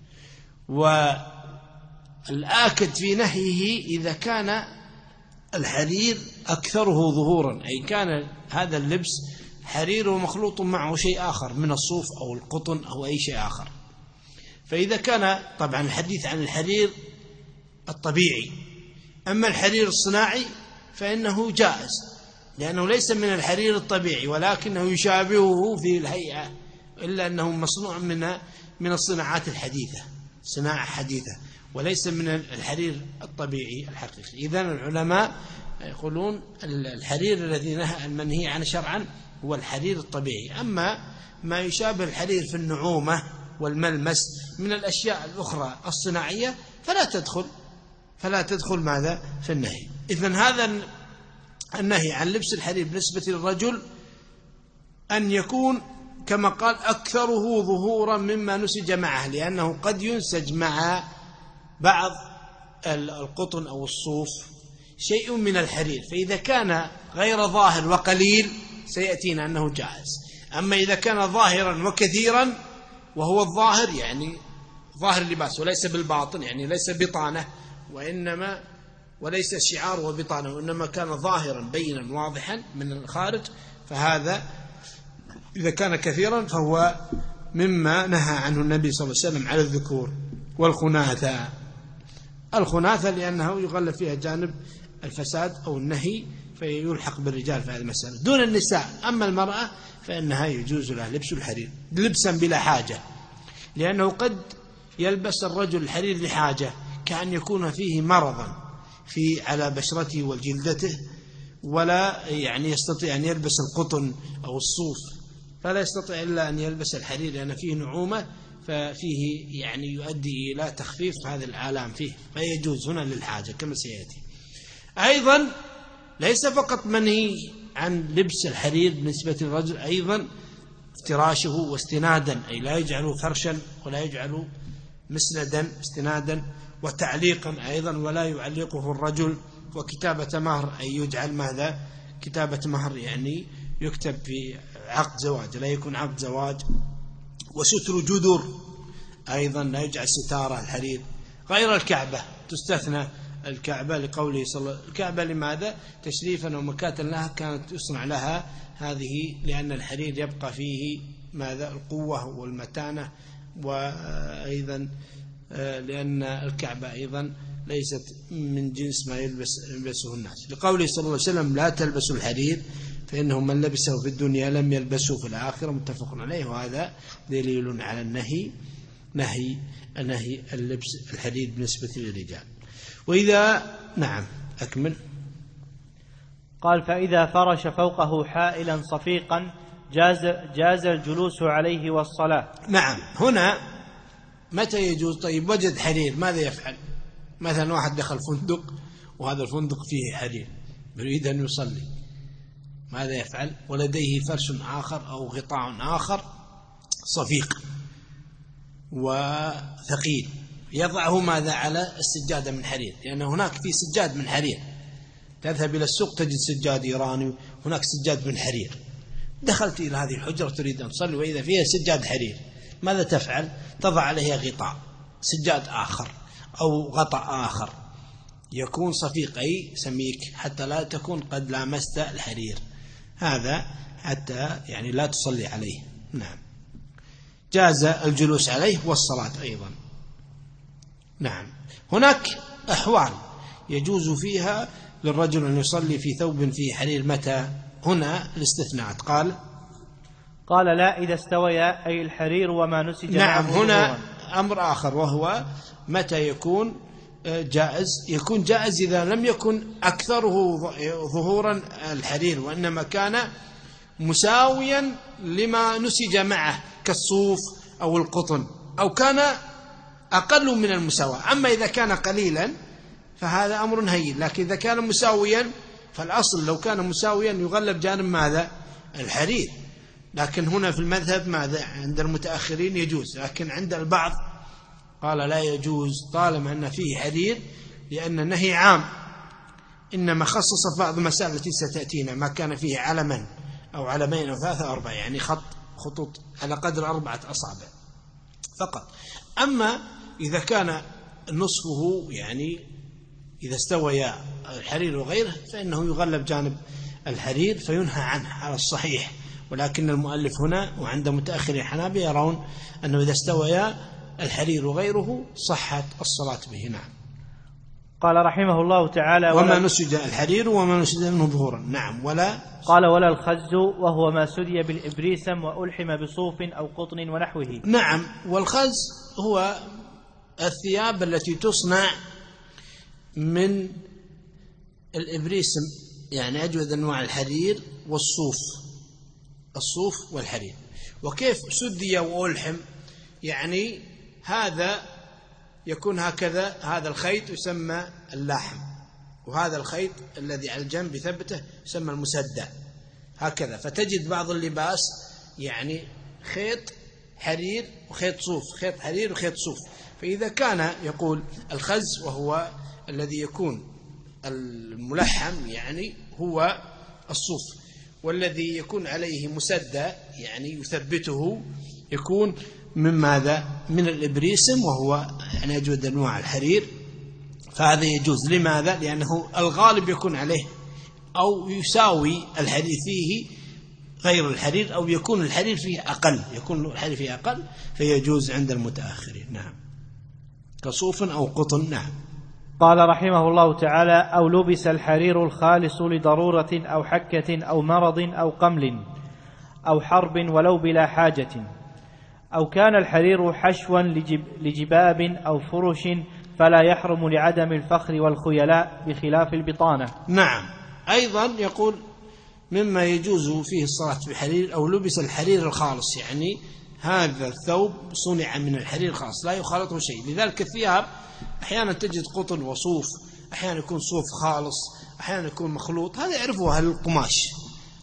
والآكد في نهيه إذا كان الحرير أكثره ظهورا، أي كان هذا اللبس حرير ومخلوط معه شيء آخر من الصوف أو القطن أو أي شيء آخر. فإذا كان طبعا الحديث عن الحرير الطبيعي، أما الحرير الصناعي فإنه جائز، لأنه ليس من الحرير الطبيعي ولكنه يشابهه في الهيئة، إلا أنه مصنوع من من الصناعات الحديثة، صناعة حديثة، وليس من الحرير الطبيعي الحقيقي. إذن العلماء يقولون الحرير الذي نهى المنهي عنه شرعا هو الحرير الطبيعي. أما ما يشابه الحرير في النعومة والملمس من الأشياء الأخرى الصناعية فلا تدخل فلا تدخل ماذا في النهي. إذن هذا النهي عن لبس الحرير بالنسبة للرجل أن يكون كما قال أكثره ظهورا مما نسج معه، لأنه قد ينسج مع بعض القطن أو الصوف شيء من الحرير، فإذا كان غير ظاهر وقليل سيأتينا أنه جائز. أما إذا كان ظاهرا وكثيرا، وهو الظاهر يعني ظاهر اللباس وليس بالباطن، يعني ليس بطانة وإنما وليس شعار وبطانة، وإنما كان ظاهرا بينا واضحا من الخارج، فهذا إذا كان كثيرا فهو مما نهى عنه النبي صلى الله عليه وسلم على الذكور. والخناثة، الخناثة لأنه يغلب فيها جانب الفساد أو النهي فيلحق بالرجال في هذه المسألة دون النساء. أما المرأة فإنها يجوز لها لبس الحرير لبسا بلا حاجة، لأنه قد يلبس الرجل الحرير لحاجة، كأن يكون فيه مرضا في على بشرته وجلدته، ولا يعني يستطيع أن يلبس القطن أو الصوف، فلا يستطيع إلا أن يلبس الحرير لأن فيه نعومة، ففيه يعني يؤدي إلى تخفيف هذا الآلام فيه، فيجوز هنا للحاجة كما سيأتي. أيضا ليس فقط منهي عن لبس الحرير بالنسبة للرجل أيضا افتراشه واستنادا، أي لا يجعله فرشا ولا يجعله مسندا استنادا، وتعليقا أيضا ولا يعلقه الرجل، وكتابة مهر أي يجعل ماذا كتابة مهر يعني يكتب في عقد زواج لا يكون عقد زواج، وستر جدر أيضا لا يجعل ستارة الحرير، غير الكعبة تستثنى الكعبة لقوله صلى الله عليه وسلم. الكعبة لماذا؟ تشريفا ومكاة لها كانت يصنع لها هذه، لأن الحرير يبقى فيه ماذا القوة والمتانة، وأيضا لأن الكعبة أيضا ليست من جنس ما يلبس يلبسه الناس، لقوله صلى الله عليه وسلم لا تلبسوا الحرير فإنه من لبسه في الدنيا لم يلبسه في الآخرة، متفق عليه، وهذا دليل على النهي نهي نهي اللبس الحرير بالنسبة للرجال. وإذا نعم أكمل. قال فإذا فرش فوقه حائلا صفيقا جاز, جاز الجلوس عليه والصلاة. نعم. هنا متى يجوز؟ طيب وجد حرير ماذا يفعل؟ مثلا واحد دخل فندق وهذا الفندق فيه حرير يريد أن يصلي، ماذا يفعل؟ ولديه فرش آخر أو غطاء آخر صفيق وثقيل، يضعه ماذا على السجادة من حرير، لأن هناك في سجاد من حرير، تذهب إلى السوق تجد سجاد إيراني، هناك سجاد من حرير، دخلت إلى هذه الحجرة تريد أن تصلي وإذا فيها سجاد حرير، ماذا تفعل؟ تضع عليها غطاء سجاد آخر أو غطاء آخر يكون صفيق أي سميك حتى لا تكون قد لامست الحرير، هذا حتى يعني لا تصلي عليه. نعم. جاز الجلوس عليه والصلاة أيضا. نعم. هناك أحوال يجوز فيها للرجل أن يصلي في ثوب فيه حرير، متى؟ هنا الاستثناءات. قال قال لا إذا استويا أي الحرير وما نسج. نعم. هنا أمر آخر وهو متى يكون جائز؟ يكون جائز إذا لم يكن أكثره ظهورا الحرير وإنما كان مساويا لما نسج معه كالصوف أو القطن، أو كان أقل من المساواة. أما إذا كان قليلا فهذا أمر هين، لكن إذا كان مساويا فالأصل لو كان مساويا يغلب جانب ماذا؟ الحرير. لكن هنا في المذهب ماذا؟ عند المتأخرين يجوز، لكن عند البعض قال لا يجوز طالما أن فيه حرير، لأن النهي عام، إنما خصص بعض المسائل التي ستأتينا ما كان فيه علما أو علمين أو ثلاثة أو أربعة، يعني خط خطوط على قدر أربعة أصابع فقط. أما إذا كان نصفه يعني إذا استوى الحرير وغيره فإنه يغلب جانب الحرير فينهى عنه على الصحيح، ولكن المؤلف هنا وعند متأخر الحنابلة يرون أنه إذا استوى الحرير وغيره صحت الصلاة به. نعم. قال رحمه الله تعالى وما نسج الحرير وما نسج منه ظهورا. نعم. ولا قال ولا الخز وهو ما سدي بالإبريسم وألحم بصوف أو قطن ونحوه. نعم. والخز هو الثياب التي تصنع من الإبريسم، يعني أجود أنواع الحرير والصوف، الصوف والحرير. وكيف سدي وألحم؟ يعني هذا يكون هكذا، هذا الخيط يسمى اللاحم، وهذا الخيط الذي على الجنب يثبته يسمى المسدى، هكذا. فتجد بعض اللباس يعني خيط حرير وخيط صوف، خيط حرير وخيط صوف. فإذا كان يقول الخز وهو الذي يكون الملحم يعني هو الصوف، والذي يكون عليه مسدى يعني يثبته يكون من ماذا؟ من الإبريسم، وهو يعني أجود أنواع الحرير، فهذا يجوز. لماذا؟ لأنه الغالب يكون عليه أو يساوي الحرير فيه غير الحرير، أو يكون الحرير فيه أقل، يكون الحرير فيه أقل فيجوز عند المتأخرين. نعم. كصوف أو قطن. نعم. قال رحمه الله تعالى أو لبس الحرير الخالص لضرورة أو حكة أو مرض أو قمل أو حرب ولو بلا حاجة، أو كان الحرير حشوا لجب لجباب أو فرش فلا يحرم لعدم الفخر والخيلاء بخلاف البطانة. نعم. أيضا يقول مما يجوز فيه الصلاة بحرير أو لبس الحرير الخالص، يعني هذا الثوب صنع من الحرير الخالص لا يخالطه شيء. لذلك الثياب أحيانا تجد قطن وصوف، أحيانا يكون صوف خالص، أحيانا يكون مخلوط، هذا يعرفه أهل القماش،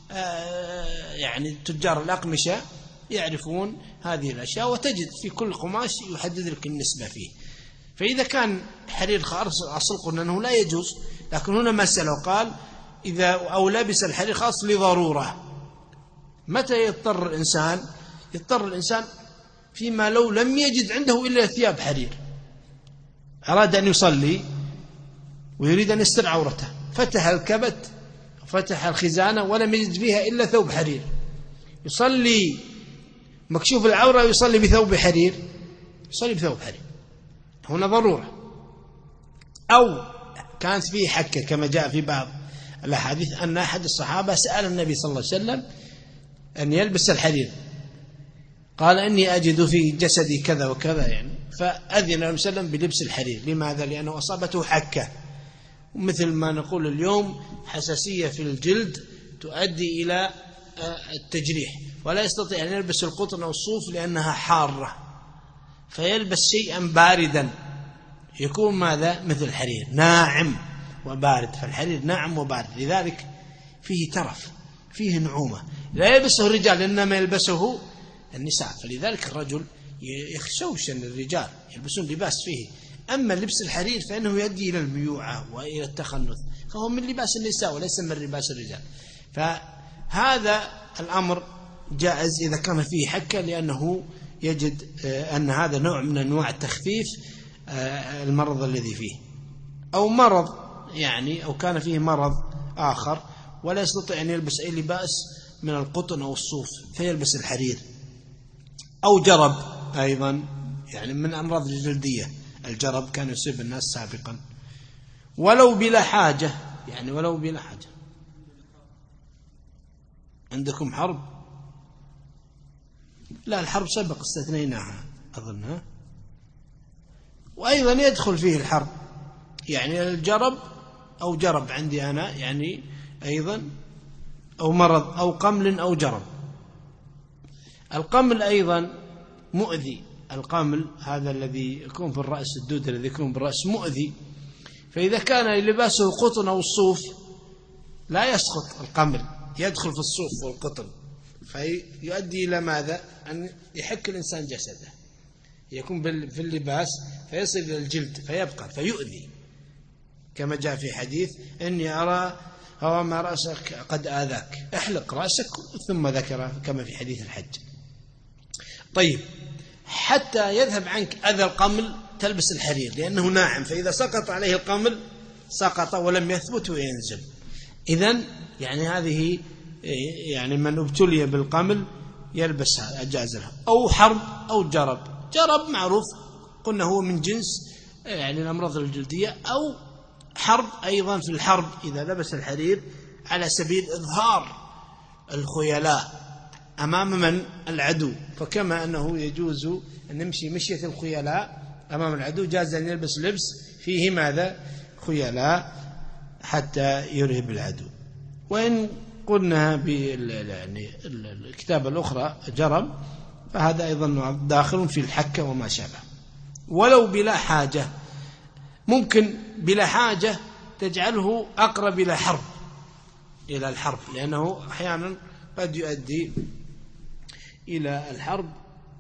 يعني تجار الأقمشة يعرفون هذه الأشياء، وتجد في كل قماش يحدد لك النسبة فيه. فإذا كان حرير خاص أصل قلنا أنه لا يجوز، لكن هنا مسألة وقال إذا أو لبس الحرير خاص لضرورة. متى يضطر الإنسان؟ يضطر الإنسان فيما لو لم يجد عنده إلا ثياب حرير، أراد أن يصلي ويريد أن يستر عورته، فتح الكبت فتح الخزانة ولم يجد فيها إلا ثوب حرير، يصلي مكشوف العورة ويصلي بثوب حرير، يصلي بثوب حرير، هنا ضرورة. أو كانت فيه حكة كما جاء في بعض الأحاديث أن أحد الصحابة سأل النبي صلى الله عليه وسلم أن يلبس الحرير، قال إني أجد في جسدي كذا وكذا يعني، فأذن النبي صلى الله عليه وسلم بلبس الحرير. لماذا؟ لأنه أصابته حكة، مثل ما نقول اليوم حساسية في الجلد تؤدي إلى التجريح، ولا يستطيع أن يلبس القطن أو الصوف لأنها حارة، فيلبس شيئا باردا يكون ماذا؟ مثل الحرير ناعم وبارد، فالحرير ناعم وبارد، لذلك فيه ترف، فيه نعومة، لا يلبسه الرجال إنما يلبسه النساء، فلذلك الرجل يخشوش أن الرجال يلبسون لباس فيه. أما لبس الحرير فإنه يؤدي إلى الميوعة وإلى التخنث، فهو من لباس النساء وليس من لباس الرجال. فهذا الأمر جائز إذا كان فيه حكة، لأنه يجد أن هذا نوع من أنواع التخفيف المرض الذي فيه، أو مرض يعني أو كان فيه مرض آخر ولا يستطيع أن يلبس أي لباس من القطن أو الصوف فيلبس الحرير. أو جرب أيضا يعني من أمراض الجلدية، الجرب كان يصيب الناس سابقا ولو بلا حاجة، يعني ولو بلا حاجة. عندكم حرب؟ لا، الحرب سبق استثنيناها أظنها. وأيضا يدخل فيه الحرب، يعني الجرب أو جرب عندي أنا يعني أيضا، أو مرض أو قمل أو جرب. القمل أيضا مؤذي، القمل هذا الذي يكون في الرأس، الدود الذي يكون بالرأس مؤذي، فإذا كان لباسه القطن أو الصوف لا يسقط القمل، يدخل في الصوف والقطن، فيؤدي إلى ماذا؟ أن يحك الإنسان جسده، يكون في اللباس فيصل إلى الجلد فيبقى فيؤذي، كما جاء في حديث إني أرى هوام رأسك قد آذاك، احلق رأسك، ثم ذكر كما في حديث الحج. طيب، حتى يذهب عنك أذى القمل تلبس الحرير لأنه ناعم، فإذا سقط عليه القمل سقط ولم يثبت وينزل. إذن يعني هذه يعني من ابتلي بالقمل يلبس أجاز له. أو حرب أو جرب، جرب معروف قلنا هو من جنس يعني الأمراض الجلدية. أو حرب أيضا، في الحرب إذا لبس الحرير على سبيل إظهار الخيلاء أمام من؟ العدو، فكما أنه يجوز أن نمشي مشية الخيلاء أمام العدو، جاز أن يلبس لبس فيه ماذا؟ خيلاء حتى يرهب العدو. وإن قلنا بالكتابة الأخرى جرب، فهذا أيضا داخل في الحكة وما شابه. ولو بلا حاجة، ممكن بلا حاجة تجعله أقرب إلى حرب، إلى الحرب، لأنه أحيانا قد يؤدي إلى الحرب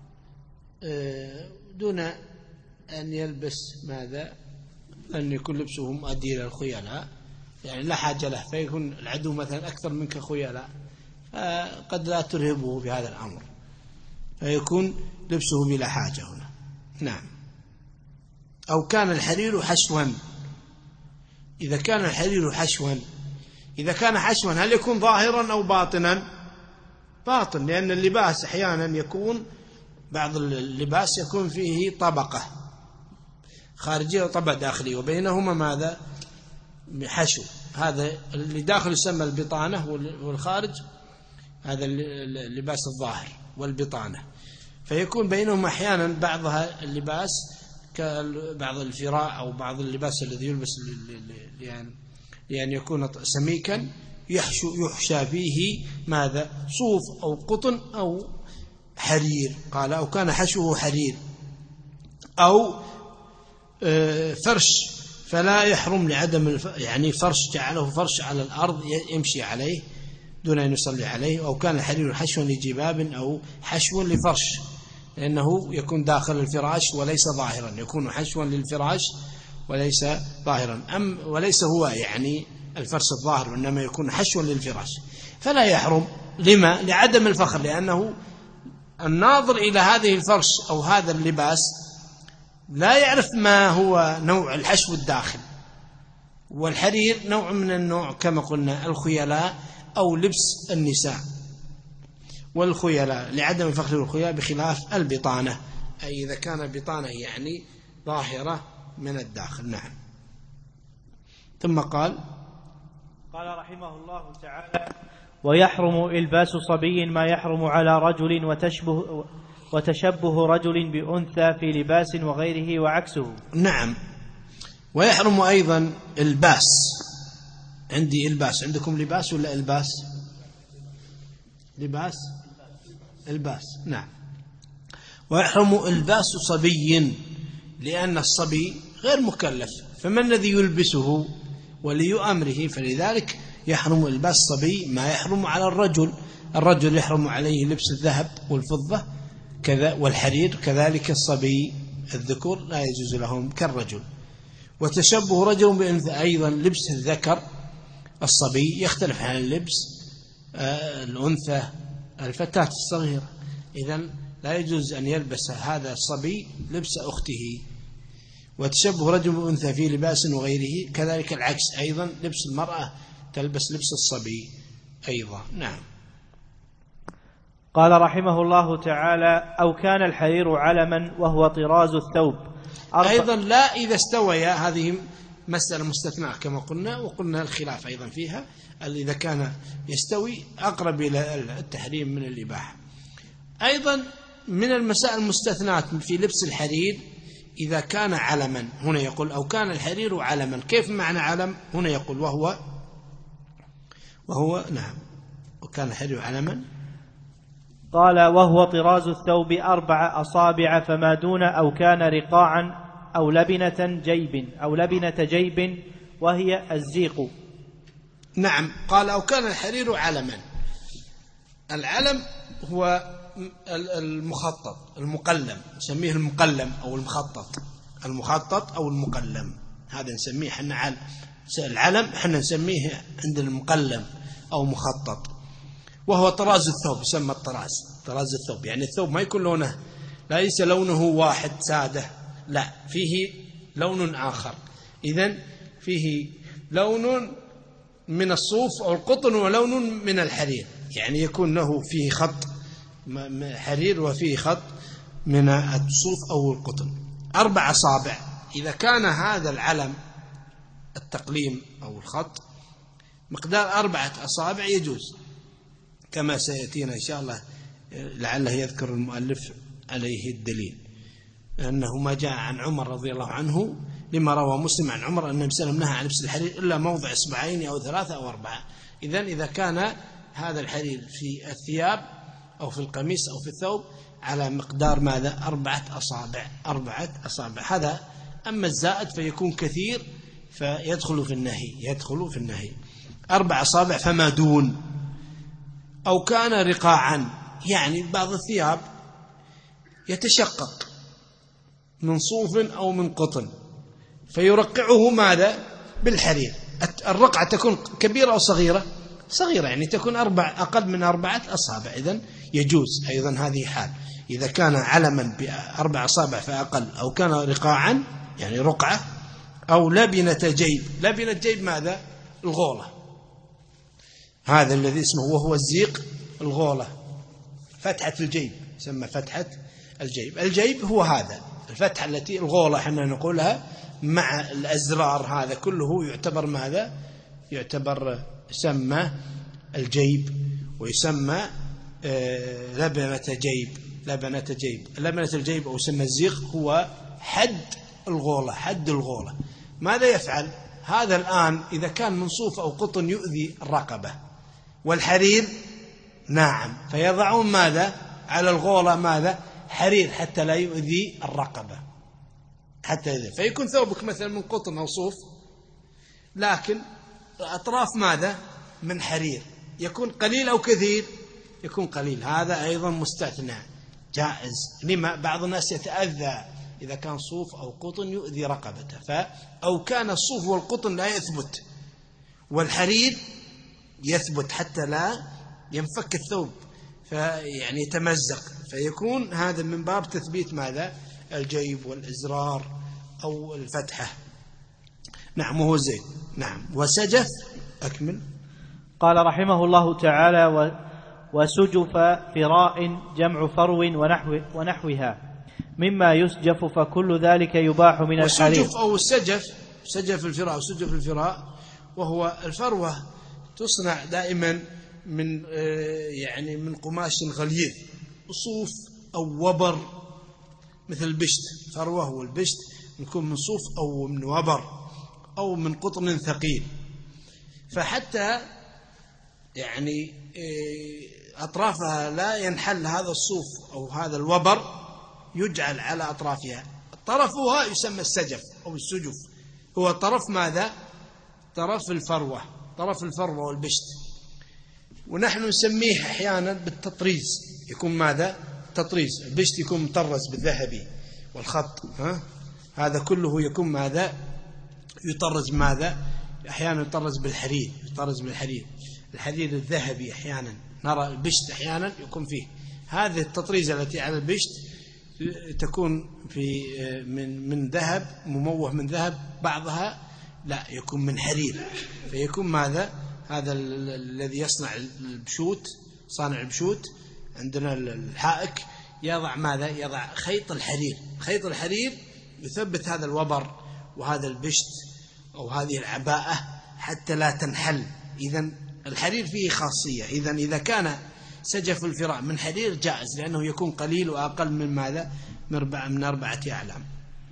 دون أن يلبس ماذا؟ أن يكون لبسه مؤدي إلى الخيلاء، يعني لا حاجة له، فيكون العدو مثلا أكثر منك خيلاء، قد لا ترهبه بهذا الأمر، فيكون لبسه بلا حاجة هنا. نعم. أو كان الحرير حشوا، إذا كان الحرير حشوا، إذا كان حشوا هل يكون ظاهرا أو باطنا؟ باطن، لأن اللباس أحيانا يكون، بعض اللباس يكون فيه طبقة خارجية وطبقة داخلية وبينهما ماذا؟ حشو، هذا اللي داخل يسمى البطانة، والخارج هذا اللباس الظاهر والبطانة، فيكون بينهما أحيانا بعضها اللباس كبعض الفراء أو بعض اللباس الذي يلبس لأن لأن يكون سميكا يحشو يحشى فيه ماذا؟ صوف أو قطن أو حرير. قال أو كان حشوه حرير أو فرش، فلا يحرم لعدم الف... يعني فرش جعله فرش على الأرض يمشي عليه دون أن يصلي عليه، أو كان الحرير حشوا لجباب أو حشو لفرش، لأنه يكون داخل الفراش وليس ظاهرا، يكون حشوا للفراش وليس ظاهرا، أم وليس هو يعني الفرش الظاهر، وإنما يكون حشوا للفراش، فلا يحرم. لما؟ لعدم الفخر، لأنه الناظر إلى هذه الفرش أو هذا اللباس لا يعرف ما هو نوع الحشو الداخل، والحرير نوع من النوع كما قلنا الخيلاء أو لبس النساء والخيلاء، لعدم الفخر والخيلاء، بخلاف البطانة، أي إذا كان بطانة يعني ظاهرة من الداخل. نعم. ثم قال قال رحمه الله تعالى: ويحرم إلباس صبي ما يحرم على رجل وتشبه وتشبه رجل بأنثى في لباس وغيره وعكسه. نعم. ويحرم أيضا الباس، عندي الباس، عندكم لباس ولا الباس؟ لباس الباس. نعم. ويحرم الباس صبي، لأن الصبي غير مكلف، فما الذي يلبسه؟ ولي أمره، فلذلك يحرم الباس صبي ما يحرم على الرجل. الرجل يحرم عليه لبس الذهب والفضة كذا والحرير، كذلك الصبي الذكور لا يجوز لهم كالرجل. وتشبه رجل بأنثى أيضا، لبس الذكر الصبي يختلف عن اللبس آه الأنثى الفتاة الصغيرة، إذن لا يجوز أن يلبس هذا الصبي لبس أخته. وتشبه رجل بأنثى في لباس وغيره، كذلك العكس أيضا، لبس المرأة تلبس لبس الصبي أيضا. نعم. قال رحمه الله تعالى: أو كان الحرير علما وهو طراز الثوب. أيضا لا إذا استويا، هذه مسألة مستثناء كما قلنا، وقلنا الخلاف أيضا فيها، إذا كان يستوي أقرب إلى التحريم من الإباحة. أيضا من المسائل المستثناة في لبس الحرير إذا كان علما، هنا يقول أو كان الحرير علما. كيف معنى علم؟ هنا يقول وهو وهو نعم وكان الحرير علما. قال: وهو طراز الثوب أربع أصابع فما دون، أو كان رقاعا أو لبنة جيب أو لبنة جيب وهي الزيق. نعم. قال أو كان الحرير علما. العلم هو المخطط المقلم، نسميه المقلم أو المخطط، المخطط أو المقلم، هذا نسميه حنا علم. العلم حنا نسميه عند المقلم أو مخطط. وهو طراز الثوب، يسمى الطراز طراز الثوب، يعني الثوب ما يكون لونه، ليس لونه واحد سادة، لا، فيه لون آخر. إذن فيه لون من الصوف أو القطن ولون من الحرير، يعني يكون له فيه خط حرير وفيه خط من الصوف أو القطن. أربع أصابع، إذا كان هذا العلم التقليم أو الخط مقدار أربعة أصابع يجوز، كما سيأتينا إن شاء الله، لعله يذكر المؤلف عليه الدليل، أنه ما جاء عن عمر رضي الله عنه، لما روى مسلم عن عمر أن النبي صلى الله عليه وسلم نهى عن لبس الحرير إلا موضع إصبعين أو ثلاثة أو أربعة. إذن إذا كان هذا الحرير في الثياب أو في القميص أو في الثوب على مقدار ماذا؟ أربعة أصابع، أربعة أصابع هذا. أما الزائد فيكون كثير فيدخل في النهي، يدخل في النهي. أربع أصابع فما دون. أو كان رقاعا، يعني بعض الثياب يتشقق من صوف أو من قطن فيرقعه ماذا؟ بالحرير. الرقعة تكون كبيرة أو صغيرة؟ صغيرة، يعني تكون أربع أقل من أربعة أصابع، إذن يجوز أيضا هذه حال. إذا كان علما بأربع أصابع فأقل، أو كان رقاعا يعني رقعة، أو لبنة جيب. لبنة جيب ماذا؟ الغولة، هذا الذي اسمه وهو الزيق، الغولة، فتحة الجيب، يسمى فتحة الجيب. الجيب هو هذا الفتحة التي الغولة احنا نقولها مع الأزرار، هذا كله يعتبر ماذا؟ يعتبر يسمى الجيب، ويسمى آه لبنة جيب. لبنة جيب لبنة الجيب أو يسمى الزيق هو حد الغولة، حد الغولة. ماذا يفعل هذا الآن؟ إذا كان من صوف أو قطن يؤذي الرقبة، والحرير ناعم، فيضعون ماذا على الغولة؟ ماذا؟ حرير، حتى لا يؤذي الرقبة، حتى إذا فيكون ثوبك مثلا من قطن أو صوف، لكن الأطراف ماذا؟ من حرير، يكون قليل أو كثير؟ يكون قليل، هذا أيضا مستثنى جائز. لما؟ بعض الناس يتأذى إذا كان صوف أو قطن يؤذي رقبته، ف أو كان الصوف والقطن لا يثبت والحرير يثبت حتى لا ينفك الثوب فيعني يتمزق، فيكون هذا من باب تثبيت ماذا؟ الجيب والإزرار أو الفتحة. نعم وهو زين. نعم. وسجف أكمل. قال رحمه الله تعالى: و وسجف فراء جمع فرو ونحو ونحوها مما يسجف، فكل ذلك يباح من الحرير. وسجف أو السجف، سجف الفراء أو سجف الفراء، وهو الفروة تصنع دائما من يعني من قماش غليظ، صوف أو وبر، مثل البشت. فروة والبشت يكون من صوف أو من وبر أو من قطن ثقيل، فحتى يعني أطرافها لا ينحل هذا الصوف أو هذا الوبر يجعل على أطرافها. طرفها يسمى السجف أو السجف، هو طرف ماذا؟ طرف الفروة، طرف الفروة والبشت. ونحن نسميه أحيانا بالتطريز، يكون ماذا؟ تطريز. البشت يكون مطرز بالذهبي والخط، ها؟ هذا كله يكون ماذا؟ يطرز ماذا؟ أحيانا يطرز بالحرير، يطرز بالحرير، الحرير الذهبي أحيانا نرى البشت أحيانا يكون فيه. هذه التطريزة التي على البشت تكون في من من ذهب، مموه من ذهب، بعضها لا يكون من حرير، فيكون ماذا؟ هذا الذي يصنع البشوت، صانع البشوت عندنا الحائك يضع ماذا؟ يضع خيط الحرير. خيط الحرير يثبت هذا الوبر وهذا البشت أو هذه العباءة حتى لا تنحل. إذن الحرير فيه خاصية. إذن إذا كان سجف الفراء من حرير جائز، لأنه يكون قليل وأقل من ماذا؟ من أربعة أعلام.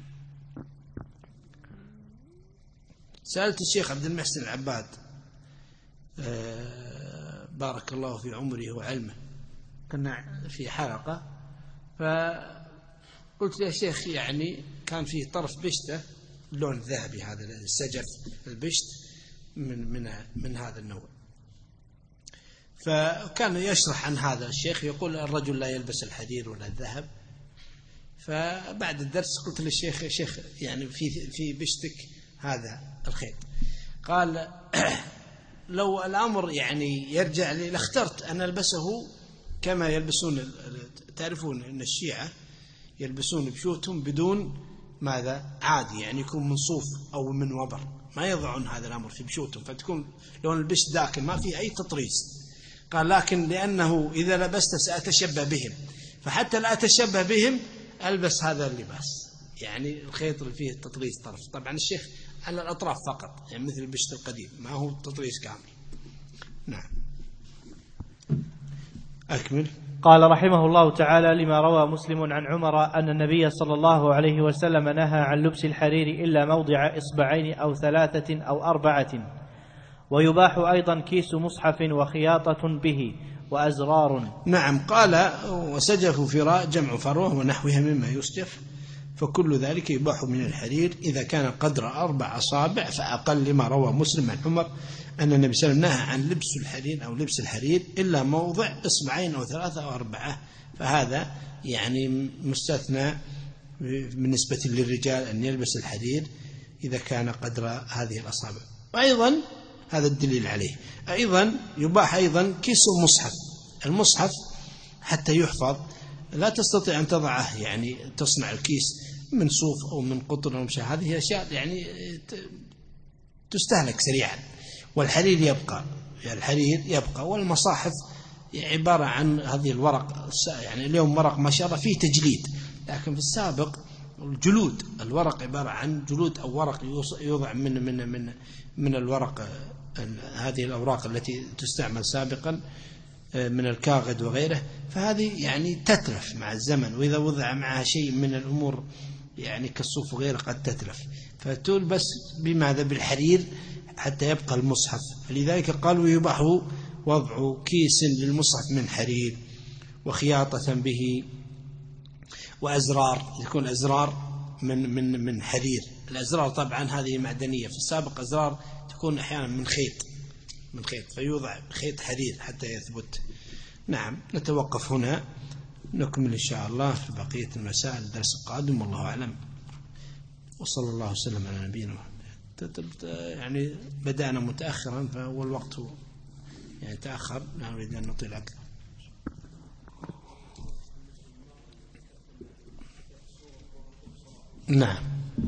سألت الشيخ عبد المحسن العباد بارك الله في عمره وعلمه، كنا في حلقة، فقلت يا شيخ يعني كان فيه طرف بشته اللون الذهبي، هذا السجف البشت من من من هذا النوع، فكان يشرح عن هذا الشيخ، يقول الرجل لا يلبس الحرير ولا الذهب. فبعد الدرس قلت للشيخ يا شيخ يعني في في بشتك هذا الخيط، قال لو الأمر يعني يرجع لي لاخترت أن ألبسه كما يلبسون، تعرفون أن الشيعة يلبسون بشوتهم بدون ماذا؟ عادي، يعني يكون من صوف أو من وبر، ما يضعون هذا الأمر في بشوتهم، فتكون لون البشت داكن ما في أي تطريز. قال لكن لأنه إذا لبست سأتشبه بهم، فحتى لا أتشبه بهم ألبس هذا اللباس، يعني الخيط اللي فيه التطريز طرف. طبعا الشيخ على الأطراف فقط، يعني مثل البشت القديم، ما هو تطريز كامل. نعم أكمل. قال رحمه الله تعالى: لما روى مسلم عن عمر أن النبي صلى الله عليه وسلم نهى عن لبس الحرير إلا موضع إصبعين أو ثلاثة أو أربعة، ويباح أيضا كيس مصحف وخياطة به وأزرار. نعم. قال وسجف فراء جمع فروة ونحوها مما يسجف، فكل ذلك يباح من الحرير إذا كان قدر أربع أصابع فأقل، لما روى مسلم عن عمر أن النبي صلى الله عليه وسلم نهى عن لبس الحرير أو لبس الحرير إلا موضع إصبعين أو ثلاثة أو أربعة، فهذا يعني مستثنى بالنسبة للرجال أن يلبس الحرير إذا كان قدر هذه الأصابع. وأيضا هذا الدليل عليه. أيضا يباح أيضا كيس المصحف. المصحف حتى يحفظ لا تستطيع أن تضعه، يعني تصنع الكيس من صوف أو من قطن أو مش، هذه أشياء يعني تستهلك سريعا، والحرير يبقى، يعني الحرير يبقى. والمصاحف عبارة عن هذه الورق، يعني اليوم ورق ما شاء الله فيه تجليد، لكن في السابق الجلود، الورق عبارة عن جلود أو ورق يوضع من من من من الورق، هذه الأوراق التي تستعمل سابقا من الكاغد وغيره، فهذه يعني تتلف مع الزمن، وإذا وضع معها شيء من الأمور يعني كالصوف وغيره قد تتلف، فتلبس بماذا؟ بالحرير حتى يبقى المصحف. فلذلك قالوا يباح وضع كيس للمصحف من حرير وخياطة به وأزرار، يكون أزرار من من من حرير. الأزرار طبعا هذه معدنية، في السابق أزرار تكون أحيانا من خيط، من خيط، فيوضع خيط حرير حتى يثبت. نعم، نتوقف هنا، نكمل إن شاء الله في بقية المسائل الدرس القادم، والله أعلم. وصلى الله وسلم على نبينا محمد. يعني بدأنا متأخرا والوقت يعني تأخر، لا نريد أن نطيل أكثر. نعم،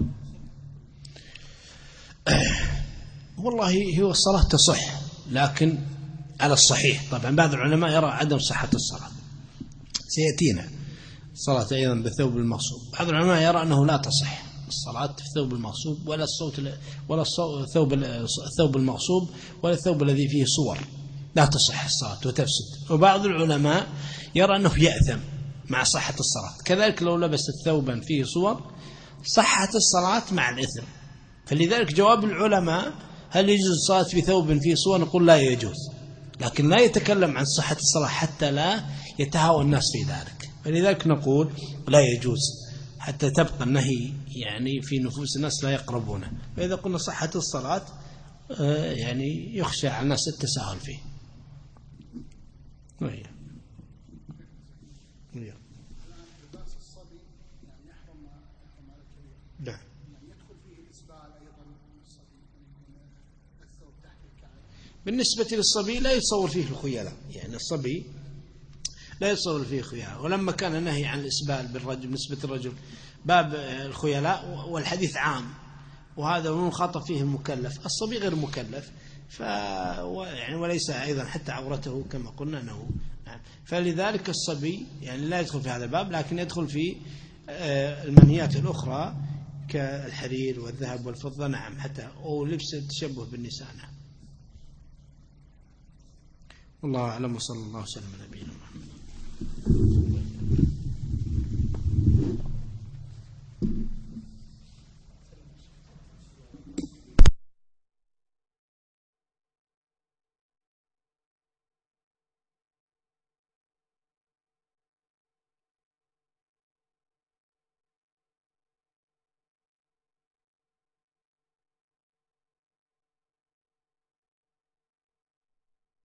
والله هو الصلاة تصح، لكن على الصحيح. طبعا بعض العلماء يرى عدم صحة الصلاة، سيأتينا الصلاة أيضا بالثوب المغصوب. بعض العلماء يرى أنه لا تصح الصلاة في الثوب المغصوب، ولا الصوت ولا الثوب الثوب المغصوب ولا الثوب الذي فيه صور، لا تصح الصلاة وتفسد. وبعض العلماء يرى أنه يأثم مع صحة الصلاة، كذلك لو لبس ثوبا فيه صور صحة الصلاة مع الإثم. فلذلك جواب العلماء هل يجوز الصلاة في ثوب فيه صور؟ نقول لا يجوز، لكن لا يتكلم عن صحة الصلاة حتى لا يتهاوى الناس في ذلك. فلذلك نقول لا يجوز حتى تبقى النهي يعني في نفوس الناس لا يقربونه. فإذا قلنا صحة الصلاة يعني يخشى على الناس التساهل فيه. وهي. وهي. نعم. بالنسبة للصبي لا يتصور فيه الخيلاء، يعني الصبي لا يتصور فيه خيلاء. ولما كان النهي عن الإسبال بالرجل بالنسبة للرجل باب الخيلاء والحديث عام، وهذا منخاطب فيه المكلف، الصبي غير مكلف، ف يعني وليس أيضا حتى عورته كما قلنا أنه نعم. فلذلك الصبي يعني لا يدخل في هذا الباب، لكن يدخل في المنهيات الأخرى كالحرير والذهب والفضة، نعم، حتى أو لبس التشبه بالنساء. نعم. والله أعلم، وصلى الله وسلم على نبينا محمد.